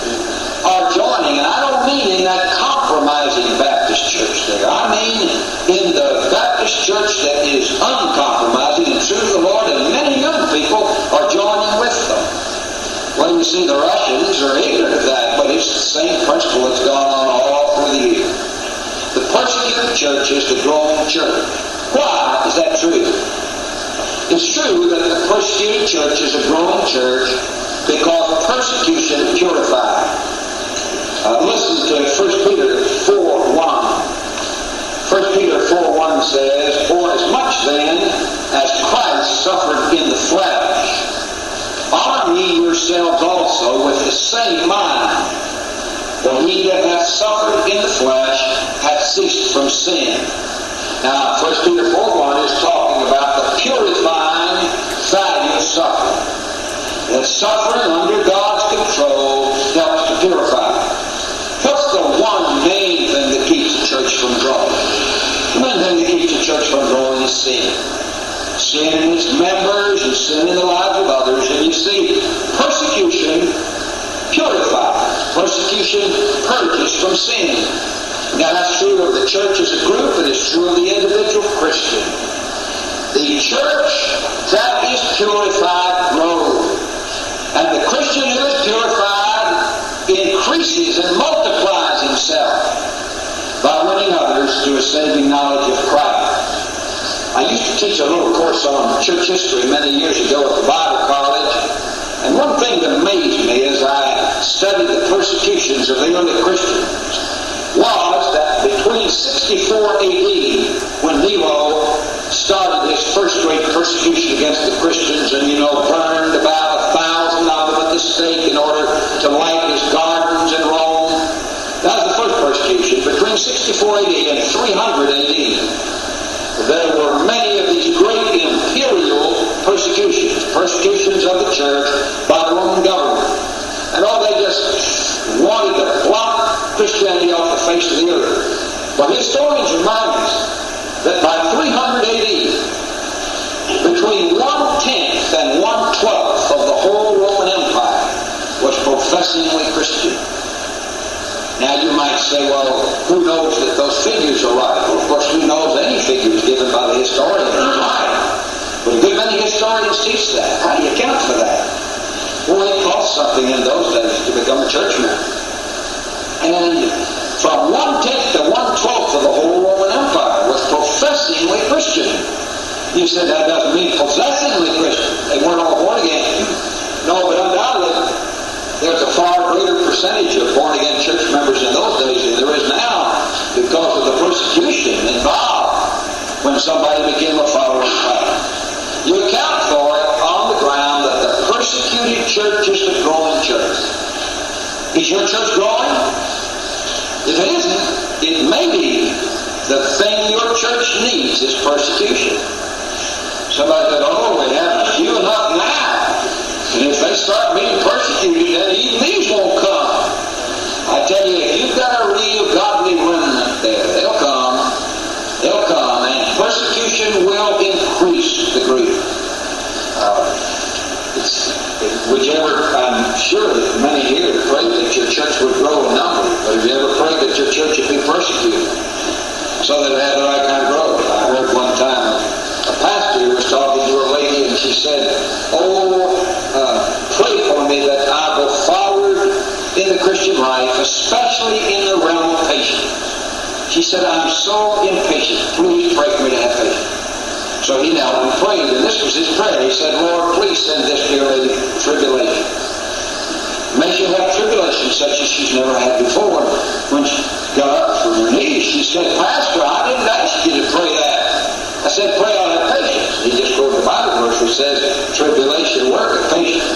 are joining, and I don't mean in that compromising Baptist church there. I mean in the Baptist church that is uncompromising and true to the Lord, and many young people are joining with them. Well, you see, the Russians are ignorant of that, but it's the same principle that's gone on all through the years. The persecuted church is the growing church. Why is that true? It's true that the persecuted church is a growing church because persecution purifies. Uh, listen to First Peter four one. First Peter four one says, for as much then as Christ suffered in the flesh, honor ye yourselves also with the same mind. For he that hath suffered in the flesh hath ceased from sin, Now, First Peter four one is talking about the purifying value of suffering. That suffering under God's control helps to purify. What's the one main thing that keeps the church from growing? The main thing that keeps the church from growing is sin. Sin in its members and sin in the lives of others. And you see, persecution purifies. Persecution purges from sin. Now that's true of the church as a group, but it's true of the individual Christian. The church that is purified grows. And the Christian who is purified increases and multiplies himself by winning others to a saving knowledge of Christ. I used to teach a little course on church history many years ago at the Bible College. And one thing that amazed me as I studied the persecutions of the early Christians was that between sixty-four A D, when Nero started his first great persecution against the Christians and, you know, burned about a thousand of them at the stake in order to light his gardens in Rome. That was the first persecution. Between sixty-four A D and three hundred A D, there were many of these great imperial persecutions, persecutions of the church by the Roman government. And all they just wanted to blot Christianity off the face of the earth. But historians remind us that by three hundred A D, between one-tenth and one-twelfth of the whole Roman Empire was professingly Christian. Now you might say, well, who knows that those figures are right? Well, of course, who knows any figures given by the historians are right? But a good many historians teach that. How do you account for that? Well, it cost something in those days to become a churchman. And from one-tenth to one-twelfth of the whole Roman Empire was professingly Christian. You said that doesn't mean possessingly Christian. They weren't all born again. No, but undoubtedly, there's a far greater percentage of born-again church members in those days than there is now because of the persecution involved when somebody became a follower of Christ. You account for it on the ground that the persecuted church is the growing church. Is your church growing? If it isn't, it may be the thing your church needs is persecution. Somebody said, oh, we have few enough now. And if they start being persecuted, then even these won't come. I tell you, if you've got a real godly remnant there, they'll come. They'll come, and persecution will increase the group. Uh, it's, it, would you ever, I'm sure that many here have prayed that your church would grow in number, but have you ever prayed that your church would be persecuted so that it had the right kind of growth? I heard one time a pastor was talking to a lady, and she said, oh, uh, pray for me that I go forward in the Christian life, especially in the realm of patience. She said, I'm so impatient. Please pray for me to have patience. So he knelt and prayed, and this was his prayer. He said, Lord, please send this dear lady tribulation. May she have tribulation such as she's never had before. When she got up from her knees, she said, Pastor, I didn't ask you to pray that. I said, pray on have patience. He just quoted the Bible verse which says, tribulation worketh patience.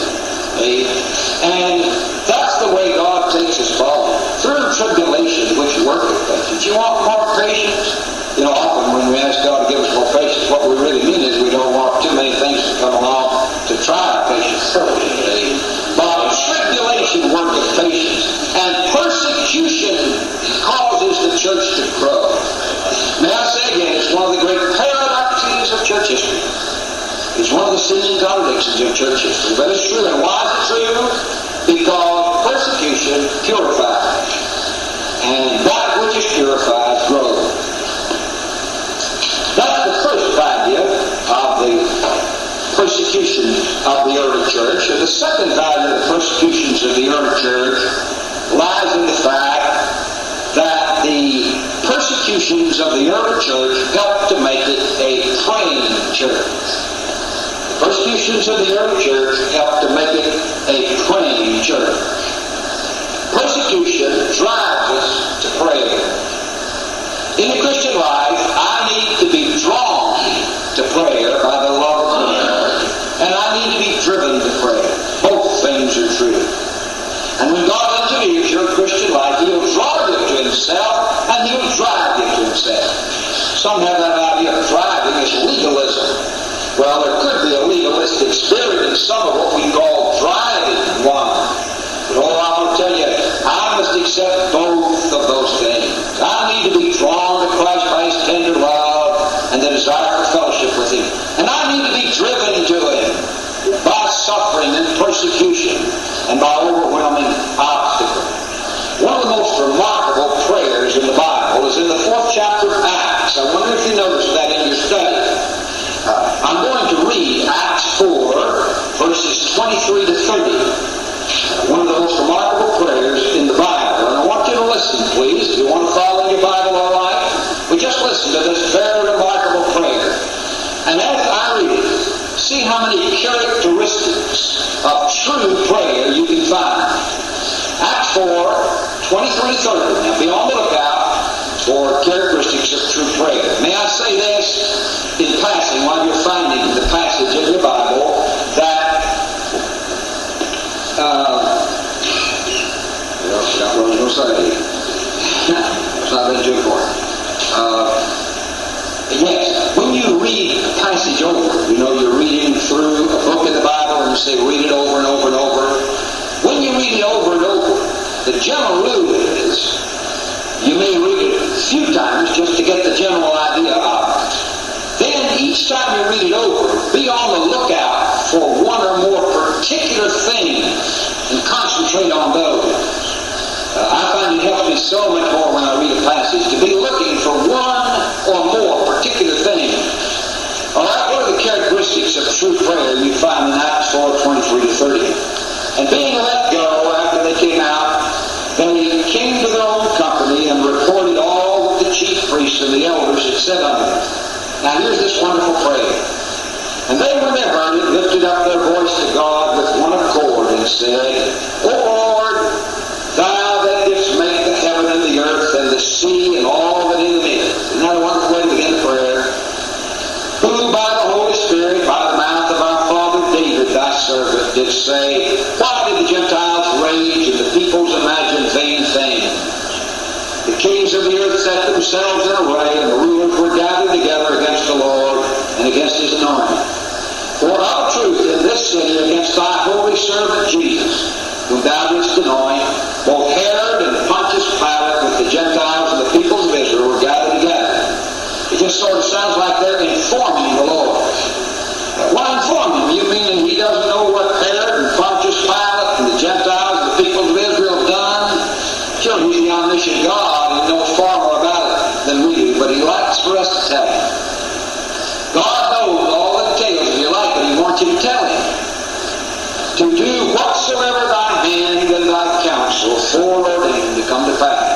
And that's the way God takes us forward. Through tribulation, which worketh patience. You want more patience? You know, often when we ask God to give us more patience, what we really mean is we don't want too many things to come along to try our patience. But tribulation worketh patience. And persecution causes the church to grow. May I say again, it's one of the great paradoxes of church history. It's one of the seeming contradictions of church history. But it's true. And why is it true? Because persecution purifies. And that which is purified grows. That's the first value of the persecution of the early church. And the second value of the persecutions of the early church lies in the fact that the persecutions of the early church helped to make it a praying church. The persecutions of the early church helped to make it a praying church. Persecution drives us to prayer. In the Christian life, I need to be drawn to prayer by the love of prayer, and I need to be driven to prayer. Both things are true. And when God intervenes your Christian life, He'll draw you to Himself, and He'll drive you to Himself. Some have that idea of thriving as legalism. Well, there could be a legalistic spirit in some of what we call thriving one. But oh, I want to tell you, I must accept both of those things. I need to be drawn to Christ by His tender love and the desire for fellowship with Him. And I need to be driven to Him by suffering and persecution and by overwhelming obstacles. One of the most remarkable prayers in the Bible is in the fourth chapter of Acts. I wonder if you noticed that in your study. Uh, I'm going to read Acts four, verses twenty-three to thirty. One of the most remarkable prayers in the Bible. And I want you to listen, please. If you want to follow your Bible all right, but just listen to this very remarkable prayer. And as I read it, see how many characteristics of true prayer you can find. Acts four, twenty-three to thirty. Now be on the lookout for characteristics of true prayer. May I say this in passing while you're finding the passage in your Bible that uh, well, I forgot what I was going to say. It's not been too important. Uh, yes, when you read a passage over, you know, you're reading through a book in the Bible and you say read it over and over and over. When you read it over and over, the general rule is you may read it a few times just to get the general idea of it. Then each time you read it over, be on the lookout for one or more particular things and concentrate on those. Uh, I find it helps me so much more when I read a passage to be looking for one or more particular things. All right, what are the characteristics of true prayer you find in Acts four, twenty-three to thirty? And being let go after they came out, they came to their own company and reported all that the chief priests and the elders had said unto them. Now here's this wonderful prayer. And they, when they heard it, lifted up their voice to God with one accord and said, O Lord, Thou that didst make the heaven and the earth and the sea and all that in them is. Isn't that a wonderful way to begin a prayer? Who by the Holy Spirit, by the mouth of our father David, thy servant, did say, why did the Gentiles rage and the peoples imagine vain things? The kings of the earth set themselves in array, and the rulers were gathered together against the Lord and against His anointed. For of truth in this city against thy holy servant Jesus, whom thou didst anoint, both Herod and Pontius Pilate with the Gentiles and the peoples of Israel were gathered together. It just sort of sounds like they're informing the Lord. Why inform him? You mean he doesn't know what Herod and Pontius Pilate and the Gentiles and the peoples of Israel have done? Sure, He's the omniscient God. He knows far more about it than we do, but He likes for us to tell Him. God knows all the details of your life, but He wants you to tell Him. To do whatsoever thy hand and thy counsel foreordained to come to pass.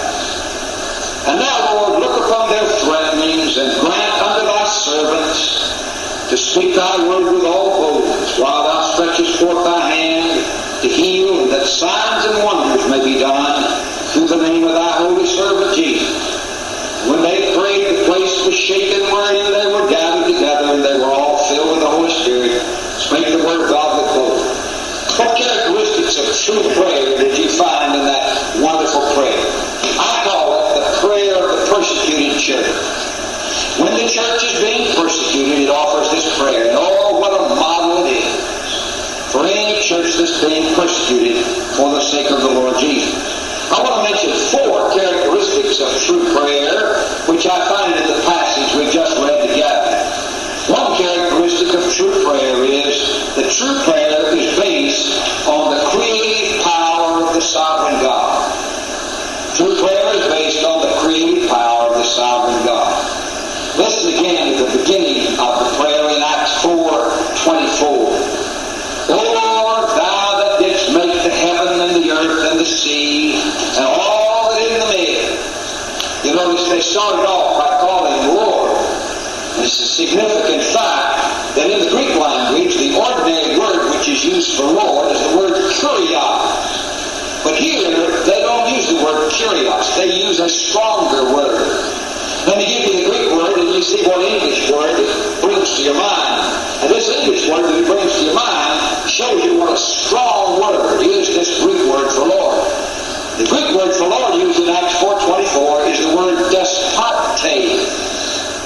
And now, Lord, look upon their threatenings and grant unto thy servants to speak thy word with all boldness, while thou stretchest forth thy hand to heal, and that signs and wonders may be done through the name of thy holy servant Jesus. When they prayed, the place was shaken wherein they were gathered together, and they were all filled with the Holy Spirit, spake the word of God with boldness. What characteristics of true prayer did you find in that wonderful prayer? I call it the prayer of the persecuted church. When the church is being persecuted, it offers this prayer. And oh, what a model it is for any church that's being persecuted for the sake of the Lord Jesus. I want to mention four characteristics of true prayer, which I find in the passage we just read together. One characteristic of true prayer is that true prayer is based on the creative power of the sovereign God. True prayer is based on the creative power of the sovereign God. Listen again to the beginning of the prayer in Acts four twenty-four. O Lord, Thou that didst make the heaven and the earth and the sea and all that in them is. You notice they started off by calling Him Lord. It's a significant fact that in the Greek language, the ordinary word which is used for Lord is the word kurios. But here, they don't use the word kurios. They use a stronger word. Let me give you the Greek word, and you see what English word it brings to your mind. And this English word that it brings to your mind shows you what a strong word is this Greek word for Lord. The Greek word for Lord used in Acts four twenty-four is the word despotes.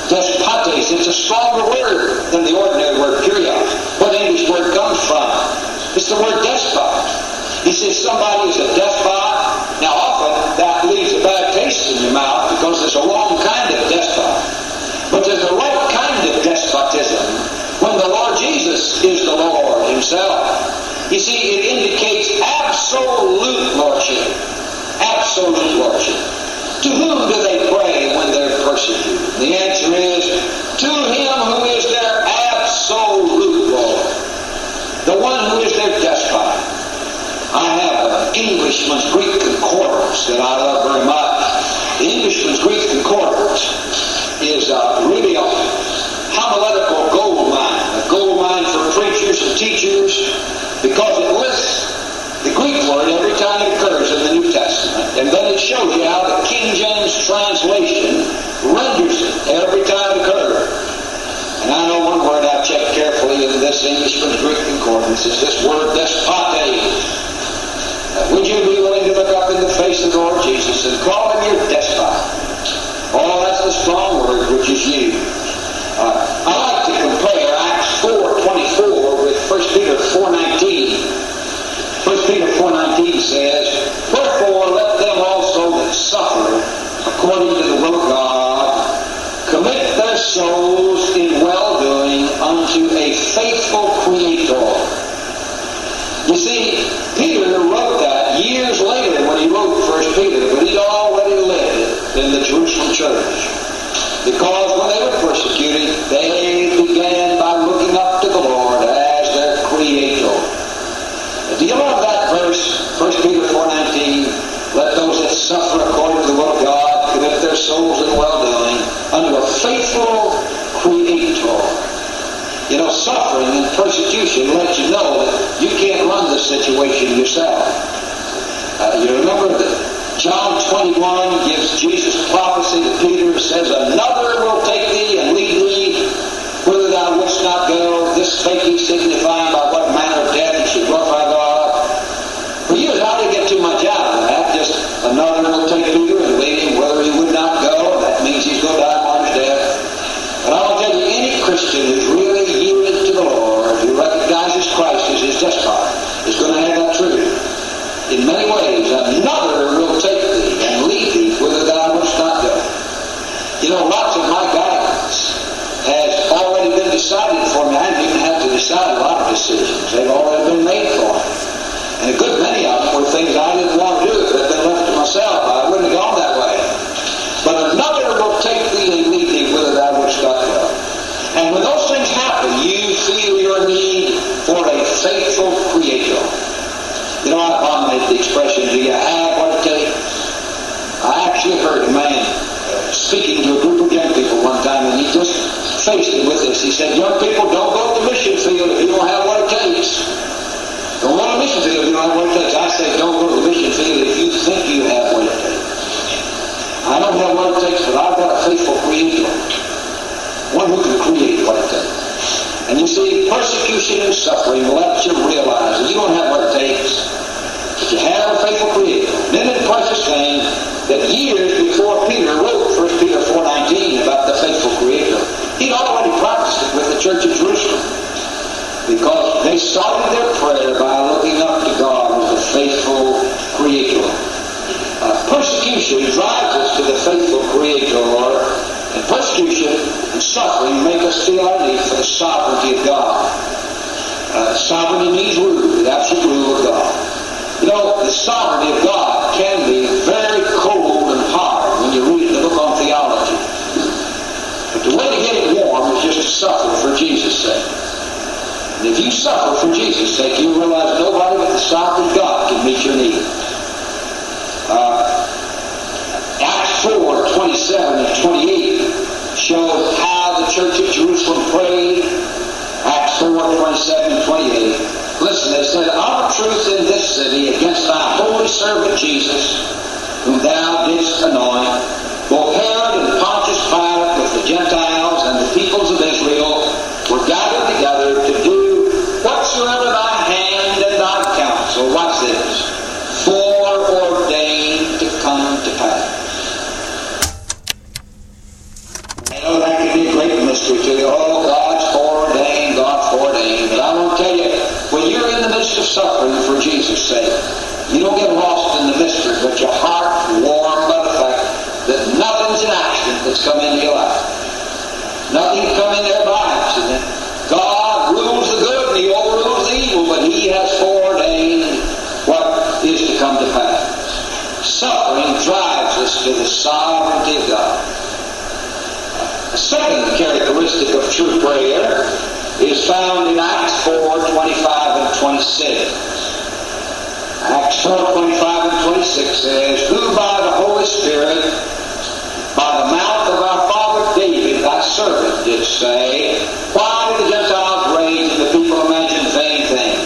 Despotes, it's a stronger word than the ordinary word kurios. Where the English word comes from. It's the word despot. He says somebody is a despot. Now often that leaves a bad taste in your mouth because there's a wrong kind of despot. But there's a right kind of despotism when the Lord Jesus is the Lord Himself. You see, it indicates absolute lordship. Absolute lordship. To whom do they pray when they're persecuted? The answer is, to Him who is their absolute Lord. The one who is their despot. I have an Englishman's Greek Concordance that I love very much. The Englishman's Greek Concordance is uh, really a homiletical gold mine. A gold mine for preachers and teachers because it lists the Greek word every time it occurs in the New Testament, and then it shows you how the King James translation renders it every time it occurs. And I know one word I've checked carefully in this Englishman's Greek Concordance is this word despotes. Uh, would you be willing to look up in the face of the Lord Jesus and call Him your despot? Oh, that's the strong word which is used. Uh, I like to compare Acts four twenty-four with First Peter four nineteen. First Peter four nineteen says, wherefore let them also that suffer according to the will of God commit their souls in well-doing unto a faithful Creator. You see, Peter wrote that years later when he wrote First Peter, but he'd already lived in the Jerusalem church. Because when they were persecuted, they began by looking up to the Lord as their Creator. Do you love that verse, First Peter four nineteen? Let those that suffer according to the will of God commit their souls in well-doing unto a faithful Creator. You know, suffering and persecution let you know that you can't run the situation yourself. Uh, you remember that John twenty-one gives Jesus prophecy to Peter, says, another will take thee and lead thee whither thou wouldst not go. This spake he signifying by what manner of death he should glorify God. For years I didn't get too much out of that. Just another will take Peter and lead him whither he would not go. That means he's going to die a martyr's death. But I will tell you, any Christian who's really yielded to the Lord, who recognizes Christ as his despot, is going to have that truth. In many ways, another will take thee and lead thee whither thou wouldst not go. You know, lots of my guidance has already been decided for me. I haven't even had to decide a lot of decisions. They've already been made for me. And a good many of them were things I didn't want to do. If I'd been left to myself, I wouldn't have gone that way. But another will take thee and lead thee whither thou wouldst not go. And when those things happen, you feel your need for a faithful Creator. You know, I abominate the expression, do you have what it takes? I actually heard a man uh, speaking to a group of young people one time, and he just faced it with this. He said, young people, don't go to the mission field if you don't have what it takes. Don't go to the mission field if you don't have what it takes. I say, don't go to the mission field if you think you have what it takes. I don't have what it takes, but I've got a faithful Creator. One who can create what it takes. And you see, persecution and suffering let you realize that you don't have what it takes, but you have a faithful Creator. Then it precious thing that years before Peter wrote First Peter four nineteen about the faithful Creator, he'd already practiced it with the church of Jerusalem. Because they started their prayer by looking up to God as the faithful Creator. Uh, persecution drives us to the faithful Creator, and persecution and suffering make us feel our need for the sovereignty of God. Uh, sovereignty means rule, the absolute rule of God. You know, the sovereignty of God can be very cold and hard when you read the book on theology. But the way to get it warm is just to suffer for Jesus' sake. And if you suffer for Jesus' sake, you realize nobody but the sovereign God can meet your need. Uh, Acts four twenty-seven and twenty-eight shows how the church at Jerusalem prayed. Acts four twenty-seven and twenty-eight. Listen, they said, our truth in this city against thy holy servant Jesus, whom thou didst anoint, both Herod and Pontius Pilate with the Gentiles and the peoples of Israel were gathered together to do whatsoever thy hand and thy counsel, watch this, foreordained to come to pass. I know that can be sake. You don't get lost in the mystery, but your heart warmed by the fact that nothing's an accident that's come into your life. Nothing come in there by accident. God rules the good and He overrules the evil, but He has foreordained what is to come to pass. Suffering drives us to the sovereignty of God. A second characteristic of true prayer is found in Acts four, twenty-five and twenty-six. Acts four, twenty-five and twenty-six says, who by the Holy Spirit, by the mouth of our father David, thy servant, did say, why do the Gentiles rage and the people imagine vain things?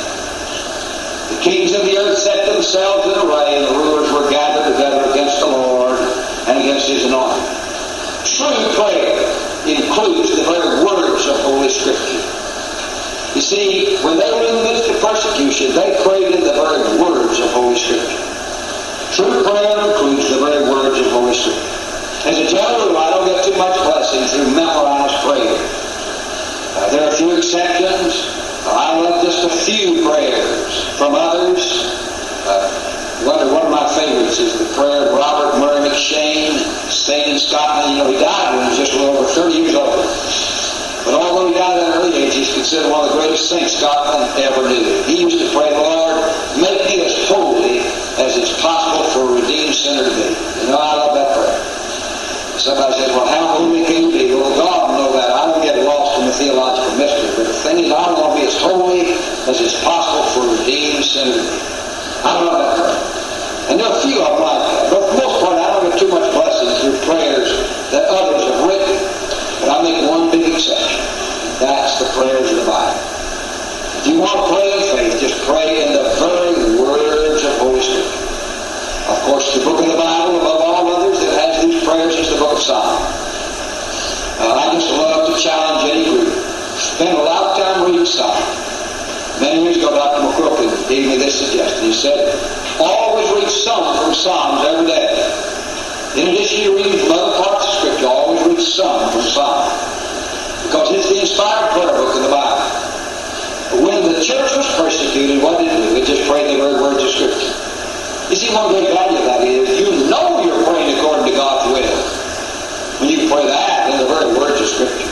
The kings of the earth set themselves in array, and the rulers were gathered together against the Lord and against His anointed. True prayer includes the very words of Holy Scripture. You see, when they were in the midst of persecution, they prayed in the very words of Holy Scripture. True prayer includes the very words of Holy Scripture. As a general rule, I don't get too much blessing through memorized prayer. Uh, there are a few exceptions. Uh, I love just a few prayers from others. Uh, one, one of my favorites is the prayer of Robert Murray McShane, staying in Scotland. You know, he died when he was just a little over thirty years old. But although he died at an early age, he's considered one of the greatest saints Scotland ever knew. He used to pray, Lord, make me as holy as it's possible for a redeemed sinner to be. You know, I love that prayer. Somebody says, well, how holy can you be? Well, God will know that. I don't get lost in the theological mystery. But the thing is, I want to be as holy as it's possible for a redeemed sinner to be. I love that prayer. And there are a few of them like that. But for the most part, I don't get too much blessing through prayers that others have written. But I make one big exception. That's the prayers of the Bible. If you want to pray in faith, just pray in the very words of Holy Scripture. Of course, the book of the Bible, above all others, that has these prayers is the book of Psalms. Uh, I just love to challenge any group. Spend a lot of time reading Psalms. Many years ago, Doctor McCrook gave me this suggestion. He said, always read some from Psalms every day. In addition to reading from other parts of Scripture, always read some from Psalms. Because it's the inspired prayer book of the Bible. When the church was persecuted, what did it do? It just prayed the very words of Scripture. You see, one great value of that is you know you're praying according to God's will when you pray that in the very words of Scripture.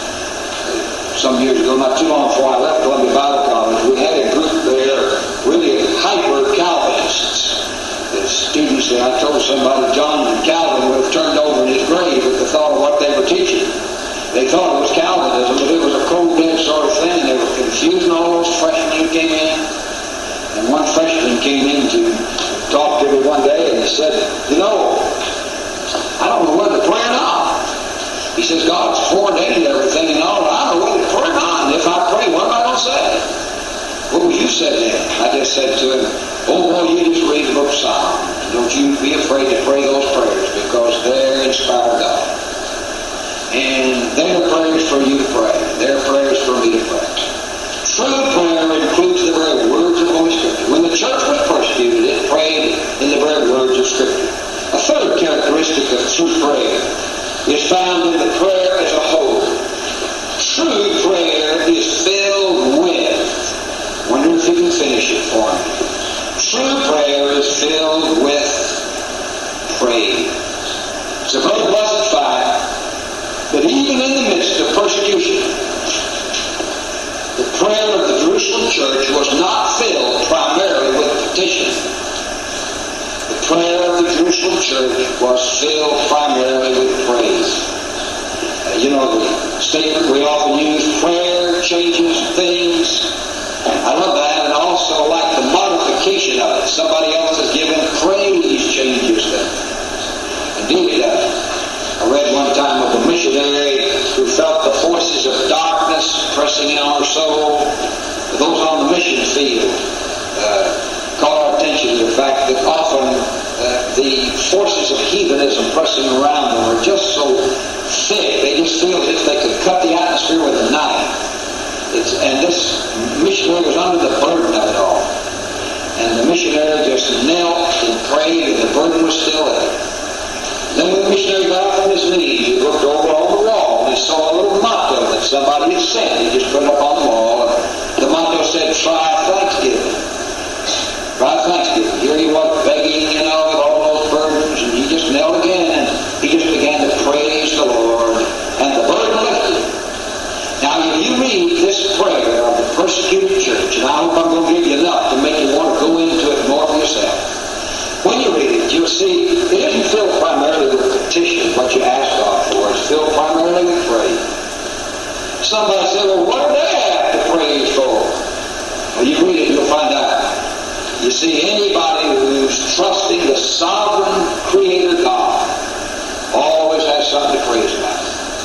Some years ago, not too long before I left Columbia Bible College, we had a group there, really hyper-Calvinists. The students there, I told somebody John Calvin would have turned over in his grave at the thought of what they were teaching. They thought it was Calvinism, but it was a cold, dead sort of thing. They were confusing all those freshmen who came in. And one freshman came in to talk to me one day, and he said, you know, I don't know whether to pray or not. He says, God's foreordained everything and all, but I don't know whether to pray or not. And if I pray, what am I going to say? What would you say then? I just said to him, oh, boy, you just read the book of Psalms. Don't you be afraid to pray those prayers, because they're inspired God. And they're prayers for you to pray. They're prayers for me to pray. True prayer includes the very words of Holy Scripture. When the church was persecuted, it prayed in the very words of Scripture. A third characteristic of true prayer is found in the prayer as a whole. True prayer is filled with, wonder if you can finish it for me. True prayer is filled with praise. It's a very blessed fact that even in the midst of persecution, the prayer of the Jerusalem church was not filled primarily with petition. The prayer of the Jerusalem church was filled primarily with praise. Uh, you know, the statement we often use, prayer changes things. I love that, and also like the modification of it. Somebody else has given praise changes things. Indeed, it does. I read one time of a missionary who felt the forces of darkness pressing in on her soul. Those on the mission field uh, call our attention to the fact that often uh, the forces of heathenism pressing around them are just so thick, they just feel as if they could cut the atmosphere with a knife. It's, and this missionary was under the burden of it all. And the missionary just knelt and prayed, and the burden was still there. Then when the missionary got up from his knees, he looked over on the wall, and he saw a little motto that somebody had sent. He just put it up on the wall, and the motto said, try Thanksgiving. Try what you ask God for. It's filled primarily with praise. Somebody said, well, what do they have to praise for? Well, you read it, you'll find out. You see, anybody who's trusting the sovereign Creator God always has something to praise about.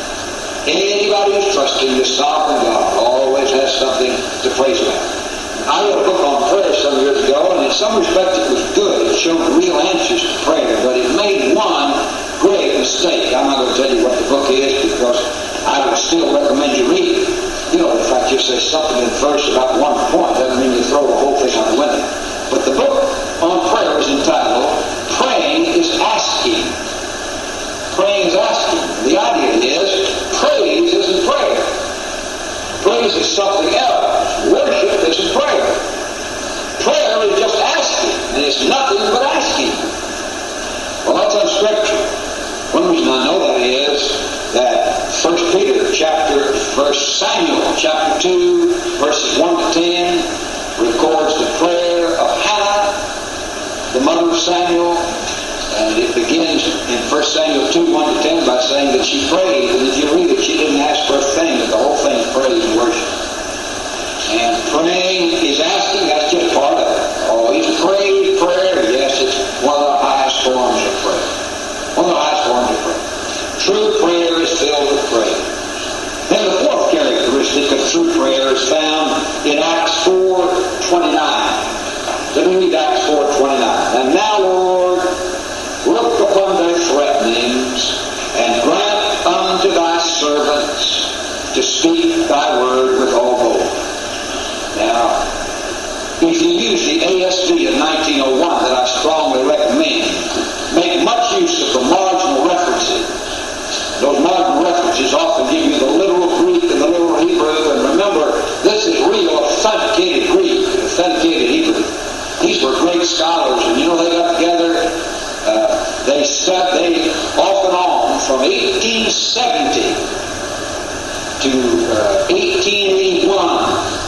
Anybody who's trusting the sovereign God always has something to praise about. I wrote a book on prayer some years ago, and in some respects it was good. It showed real answers to prayer, but it made one great mistake. I'm not going to tell you what the book is because I would still recommend you read it. You know, in fact, you say something in the verse about one point doesn't mean you throw the whole thing out the window. But the book on prayer is entitled, Praying is Asking. Praying is asking. The idea is, praise isn't prayer. Praise is something else. Worship isn't prayer. Prayer is just asking, and it's nothing but asking. Well, that's unscriptural. One reason I know that is that First Peter chapter, First Samuel chapter two, verses one to ten, records the prayer of Hannah, the mother of Samuel, and it begins in First Samuel two, one to ten by saying that she prayed, and if you read it, she didn't ask for a thing, but the whole thing is praise and worship. And praying is asking, that's just part of it. Oh, is praise prayer? Yes, it's one of the highest forms of prayer. One of the highest forms of prayer. True prayer is filled with praise. Then the fourth characteristic of true prayer is found in Acts four twenty-nine. Let me read Acts four twenty-nine. And now, Lord, look upon their threatenings, and grant unto thy servants to speak thy word with all boldness. Now, if you use the A S V of nineteen oh one that I strongly recommend, make much use of the marginal references. Those marginal references often give you the literal Greek and the literal Hebrew, and remember, this is real authenticated Greek, authenticated Hebrew. These were great scholars, and you know they got together, uh, they sat, they off and on from eighteen seventy to uh, eighteen eighty-one,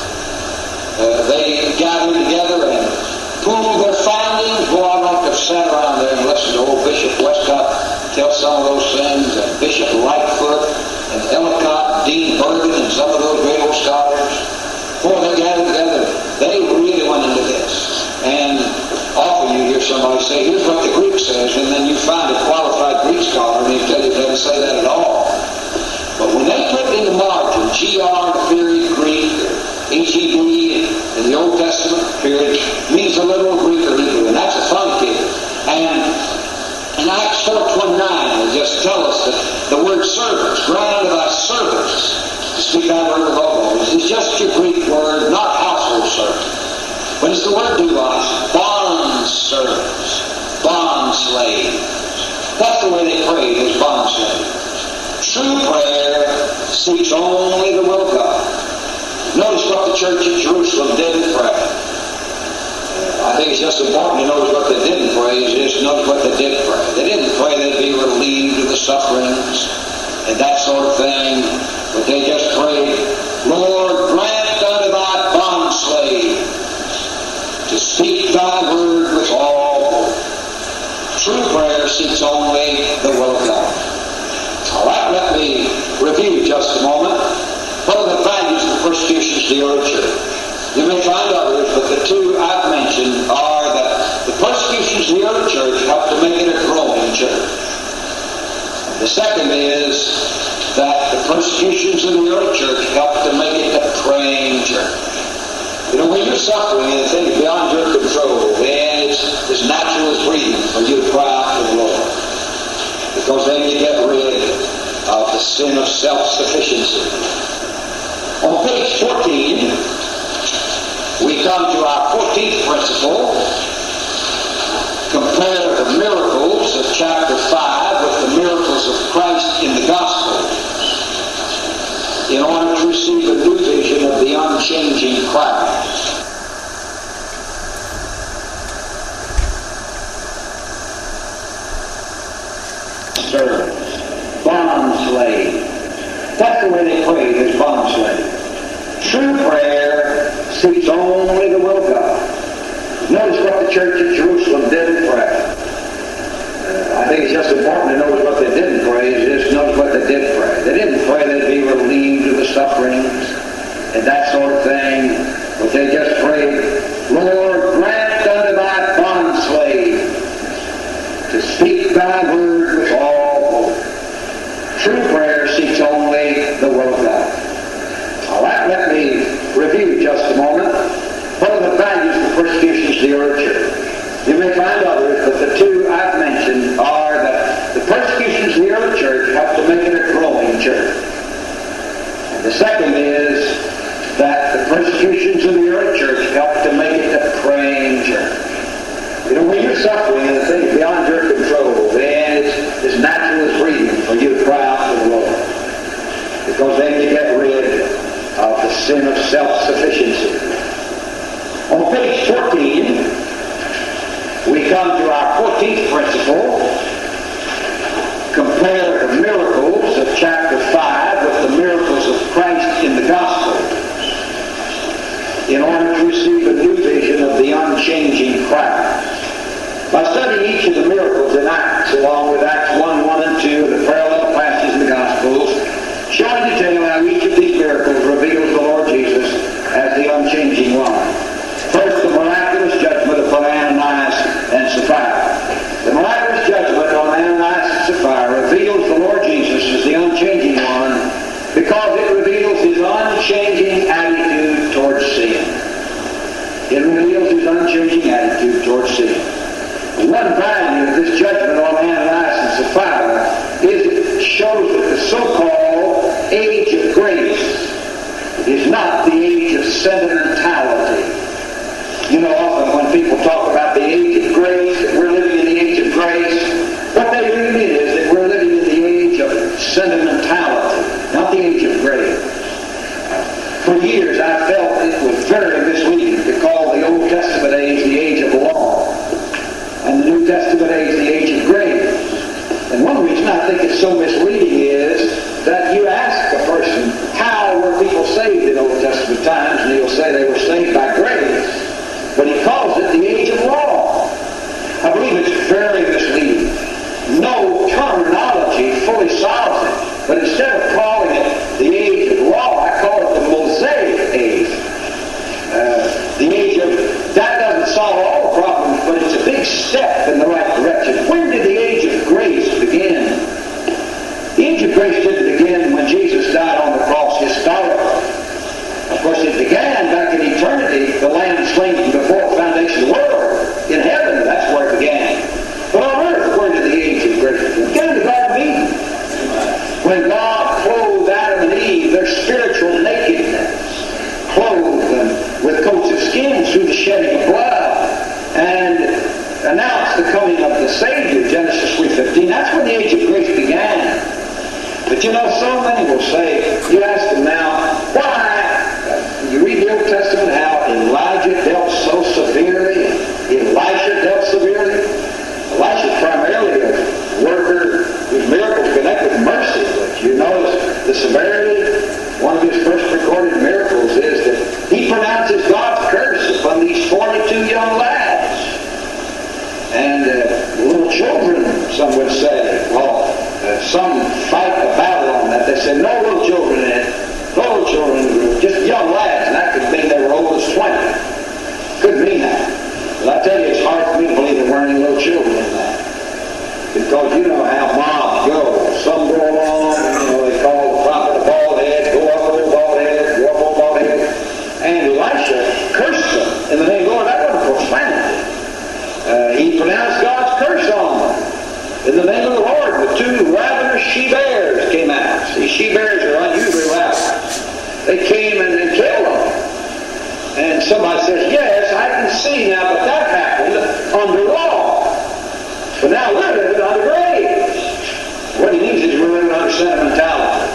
uh, they gathered together and pooled their findings. Boy, I'd like to have sat around there and listened to old Bishop Westcott tell some of those things, and Bishop Lightfoot, and Ellicott, Dean Burden, and some of those great old scholars. Boy, they gathered together. They really went into this. And often you hear somebody say, here's what the Greek says, and then you find a qualified Greek scholar, and they tell you it doesn't say that at all. But when they put in the margin, G R, the period, Greek, H E B, in the Old Testament period, means a literal Greek or Hebrew, and that's authenticated. And in Acts four twenty-nine, they just tell us that the word servants, grant unto thy servants to speak thy word with all boldness, is just your Greek word, not household servants. What does the word do on us? Bond servants, bond slaves. That's the way they prayed, as bond slaves. True prayer seeks only the will of God. Notice what the church at Jerusalem did in prayer. I think it's just important to notice what they didn't pray, is just notice what they did pray. They didn't pray they'd be relieved of the sufferings and that sort of thing, but they just prayed, Lord, grant unto thy bondslave to speak thy word with all. True prayer seeks only the will of God. All right, let me review just a moment. What are the values of the persecutions of the early church? You may find others, but the two I've mentioned are that the persecutions of the early church helped to make it a growing church. The second is that the persecutions of the early church helped to make it a praying church. You know, when you're suffering and things beyond your control, then it's as natural as breathing for you to cry out to the Lord. Because then you get rid of the sin of self-sufficiency. On page fourteen, we come to our fourteenth principle. Compare the miracles of chapter five with the miracles of Christ in the gospel in order to receive a new vision of the unchanging Christ. Servants, bond slave. That's the way they prayed, as bond slave. True prayer seeks only the will of God. Notice what the church at Jerusalem did in prayer. Uh, I think it's just important to notice what they didn't pray. Just notice what they did pray. They didn't pray they'd be relieved of the sufferings and that sort of thing, but they just prayed, Lord, grant unto thy bondslave to speak thy word with all hope. True prayer seeks only the will of God. All right, let me review just a moment. What are the values of persecutions of the early church? You may find others, but the two I've mentioned are that the persecutions of the early church help to make it a growing church. And the second is that the persecutions of the early church help to make it a praying church. You know, when you're suffering and the things beyond your control, then it's as natural as breathing for you to cry out to the Lord. Because then you get rid of the sin of self-sufficiency. On page fourteen, we come to our fourteenth principle. Compare the miracles of chapter five with the miracles of Christ in the Gospel in order to receive a new vision of the unchanging Christ. By studying each of the miracles in Acts, along with Acts one, one, and two, the parallel passages in the Gospels, show in detail how each of these miracles reveals the Lord Jesus as the unchanging one. First, the miraculous judgment upon Ananias and Sapphira. The miraculous judgment on Ananias and Sapphira reveals the Lord Jesus as the unchanging one because it reveals his unchanging attitude towards sin. It reveals his unchanging attitude towards sin. One value of this judgment on Ananias and Sapphira is it shows that the so-called age of grace is not the age of sentimentality. You know, often when people talk about the age of grace, that we're living in the age of grace, what they really mean is that we're living in the age of sentimentality, not the age of grace. For years I felt it was very misleading to call the Old Testament age the age of law, and the New Testament age the age of grace. And one reason I think it's so misleading is that you ask a person, how were people saved in Old Testament times, and he'll say they were saved by grace. But he calls it the age of law. I believe it's very misleading. No terminology fully solves it. But instead of calling it the age of law, I call it the Mosaic age. Uh, the age of, that doesn't solve all the problems, but it's a big step in the right direction. When did the age of grace begin? The age of grace didn't begin when Jesus died on the cross historically. Of course, it began back in eternity, the Lamb slain before the foundation of the world. In heaven, that's where it began. But on earth, where did the age of grace begin? It began in the Garden of Eden. When God clothed Adam and Eve, their spiritual nakedness, clothed them with coats of skins through the shedding of blood, and announced the coming of the Savior, Genesis three fifteen. That's when the age of grace began. But you know, so many will say, you ask them now, why? You read the Old Testament how Elijah dealt so severely, Elisha dealt severely. Elisha primarily a worker whose miracles connect with mercy, but you notice the severity. One of his first recorded miracles is that he pronounces God's curse upon these forty-two young lads. And uh, little children, some would say, well, uh, some fight a battle on that. They say, no little children in it. No little children, just young lads, and that could mean they were old as twenty. Could mean that. But I tell you, it's hard for me to believe there weren't any little children in that. Because you know how mobs go. Some go along, you know, they call the prophet a bald head, go up old bald head, go up old bald head. And Elisha cursed them in the name of the Lord. That wasn't profanity. Uh, he pronounced God's curse on them. In the name of the Lord, the two ravenous she-bears came out. See, she-bears are unusually loud. They came and, and killed them. And somebody says, yes, I can see now, but that happened under law. But now we're living under grace. What he means is we're living under sentimentality.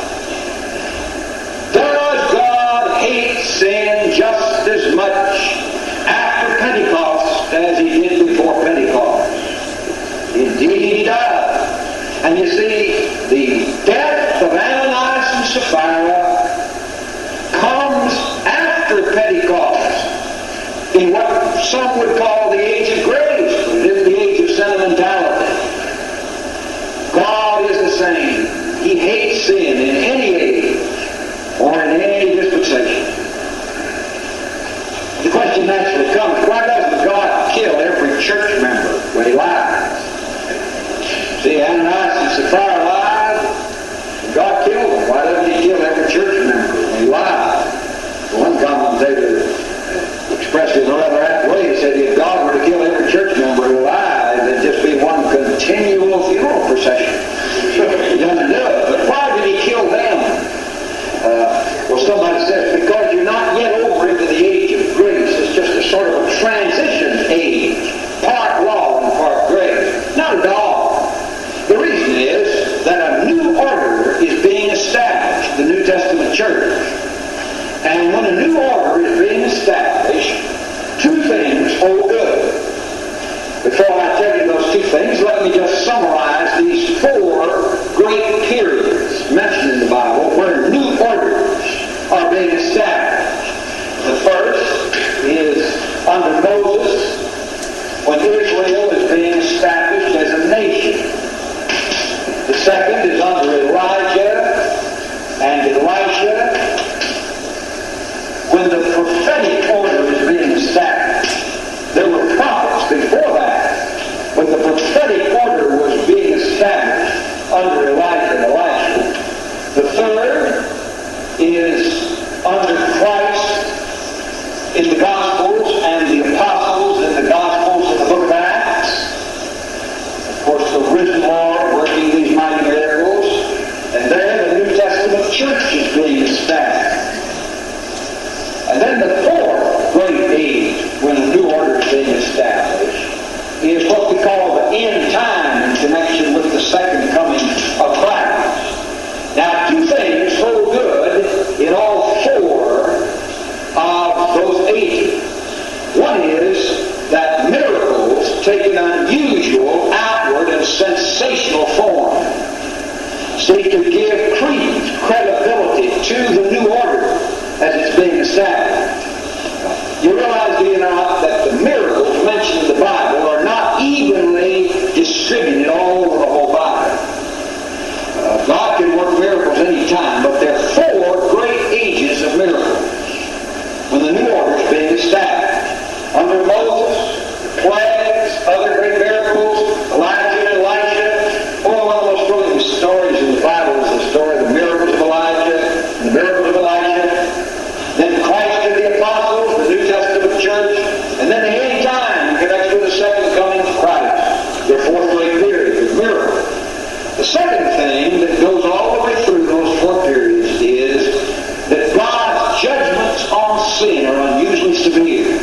Does God hate sin just as much after Pentecost as he did before Pentecost? Indeed he does. And you see, the death of Ananias and Sapphira comes after Pentecost in what some would call the age of grace. But it question naturally comes, why doesn't God kill every church member when he lies? See, Ananias and Sapphira lied, and God killed them. Why doesn't he kill every church member when he lied? One commentator expressed it in a rather apt way. He said, if God were to kill every church member who lied, there'd just be one continual funeral procession. He doesn't do it. But why did he kill them? Uh, well, somebody says, because you're not yet over into the age of grace. It's just a sort of a transition age. Part law and part grace. Not at all. The reason is that a new order is being established, the New Testament church. And when a new order is being established, two things hold good. Before I tell you those two things, let me just summarize these four great periods mentioned in the Bible where new orders are being established. The first is under Moses, when Israel is being established as a nation. The second is under Elijah and Elisha, when the prophetic order is being established. There were prophets before that, but the prophetic order was being established under Elijah and Elisha. The third is under Christ in the Gospels and the apostles in the Gospels in the book of Acts. Of course, the risen Lord working these mighty miracles. And there the New Testament church is being established. And then the fourth great age, when a new order is being established, is what we call the end time in connection with the second coming of Christ. Now, two things hold good in all four of those ages. One is that miracles take an unusual, outward, and sensational form. See, to give credence, credibility to the new order as it's being established. You realize, do you not, that the miracles mentioned in the Bible are not evenly distributed all over the whole Bible. Uh, God can work miracles any time, but there are four great ages of miracles when the new order is being established. Under Moses, the plagues, other great miracles, Elijah and Elisha. Oh, one of the most brilliant stories in the Bible is the story of the miracles of Elijah and the miracles of Elisha. Then Christ and the apostles, the New Testament church, and then the end time in connection with the second coming of Christ. Their fourth great period of miracles. The second thing that goes all the way through those four periods is that God's judgments on sin are unusually severe.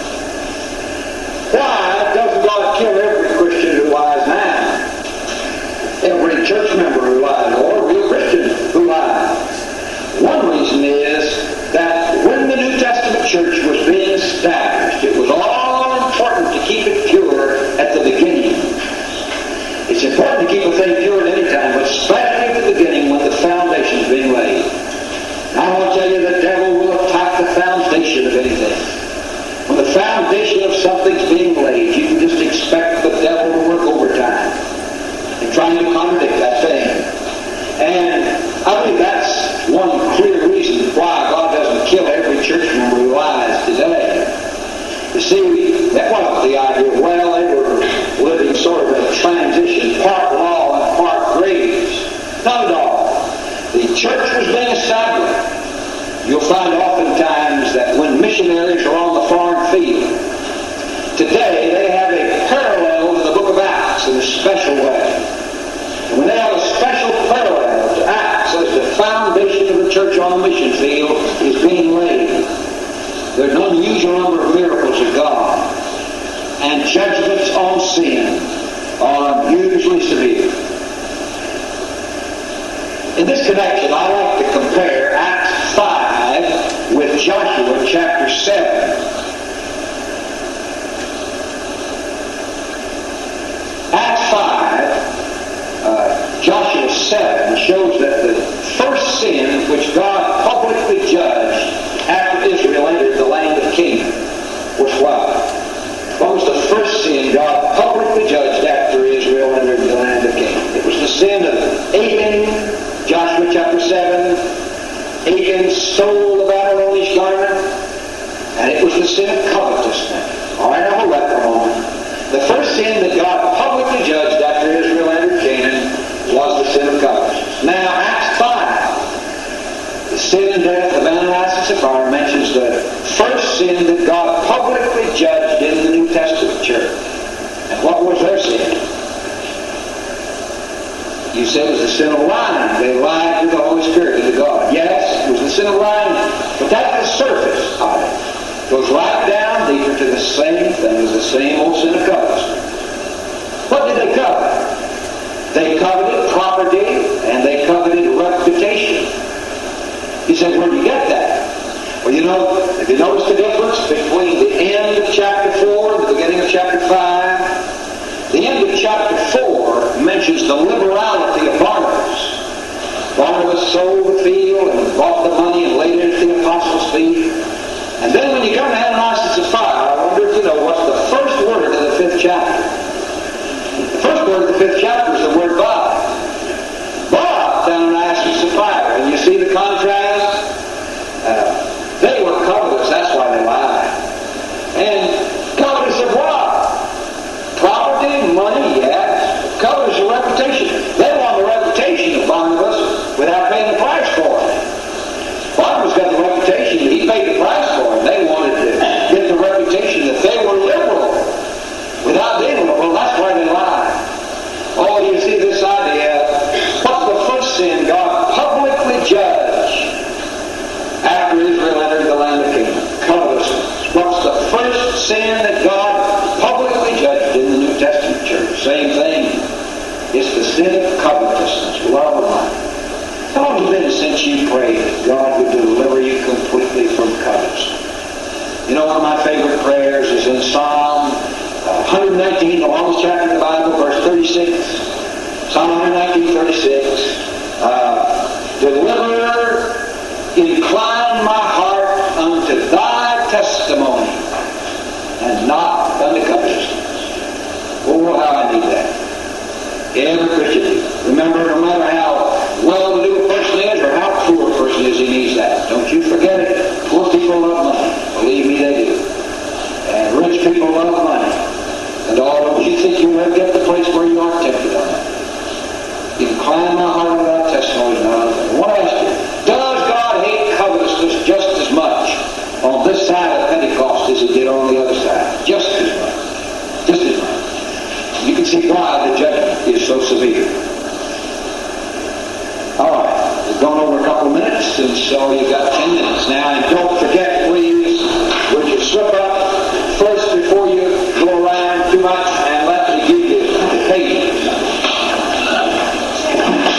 Why doesn't God kill every Christian who lies now? Every church member who lies, or real Christian who lies? One reason is that when the New Testament church was being established, it was all important to keep it pure at the beginning. It's important to keep a thing pure at any time, but especially at the beginning when the foundation is being laid. I want to tell you, the devil will attack the foundation of anything. When the foundation of something's being laid, you can just expect the devil to work overtime in trying to contradict that thing. And I believe that's one clear reason why God doesn't kill every church member who lies today. You see, that wasn't the idea. Well, they were living sort of in a transition, part law and part grace. Not at all. The church was being established. You'll find oftentimes that when missionaries are on the foreign field, today they have a parallel to the book of Acts in a special way. And when they have a special parallel to Acts as the foundation of the church on the mission field is being laid, there's an unusual number of miracles of God, and judgments on sin are unusually severe. In this connection, I like to compare Acts five with Joshua chapter seven. Acts five, uh, Joshua seven shows that the first sin which God publicly judged after Israel entered the land of Canaan was what? What was the first sin God publicly judged after Israel entered the land of Canaan? It was the sin of Achan. Joshua chapter seven, Achan stole the Babylonish garment, And it was the sin of covetousness. All right, now hold that for a moment. The first sin that God publicly judged after Israel entered Canaan was the sin of covetousness. Now, Acts five, the sin and death of Ananias and Sapphira mentions the first sin that God publicly judged in the New Testament church. And what was their sin? You said it was the sin of lying. They lied to the Holy Spirit, to God. Yes, it was the sin of lying, but that's the surface of it. It goes right down deeper to the same thing as the same old sin of covetousness. What did they covet? They coveted property and they coveted reputation. He said, where do you get that? Well, you know, have you noticed the difference between the end of chapter four and the beginning of chapter five? The end of chapter four mentions the liberality of Barnabas. Barnabas sold the field and bought the money and laid it at the apostles' feet. And then when you come to Ananias and Sapphira, I wonder if you know what's the first word of the fifth chapter. The first word of the fifth chapter is the word Bob. Bob, Ananias and Sapphira. And you see the contrast? Uh, they were covetous, that's why they lied. And covetous of what? Property, money, yes. Covetous of reputation. They want the reputation of Barnabas without paying the price for it. Barnabas got the reputation, he paid the price for it. They wanted to get the reputation that they were liberal without being liberal. That's why they lied. Oh, you see this idea. What's the first sin God publicly judged after Israel entered the land of Canaan? Covetousness. What's the first sin that God publicly judged in the New Testament church? Same thing. It's the sin of covetousness, love of money. How long has it been since you prayed that God would deliver you completely from covetousness? You know, one of my favorite prayers is in Psalm uh, one nineteen, the longest chapter of the Bible, verse thirty-six. Psalm one nineteen, thirty-six. Uh, Deliver, incline my heart unto thy testimony, and not unto covetousness. Oh, how I need that. Every Christian needs. Remember, no matter how well-to-do a person is or how poor a person is, he needs that. Don't you forget it. Poor people love money. Believe me, they do. And rich people love money. And although you think you'll never get the place where you are tempted on it, incline my heart unto thy testimony, not unto them. I want to ask you, does God hate covetousness just as much on this side of Pentecost as he did on the other side? Just as much. Just as much. You can see why the judgment is so severe. All right, we've gone over a couple of minutes, and so you've got ten minutes now, and don't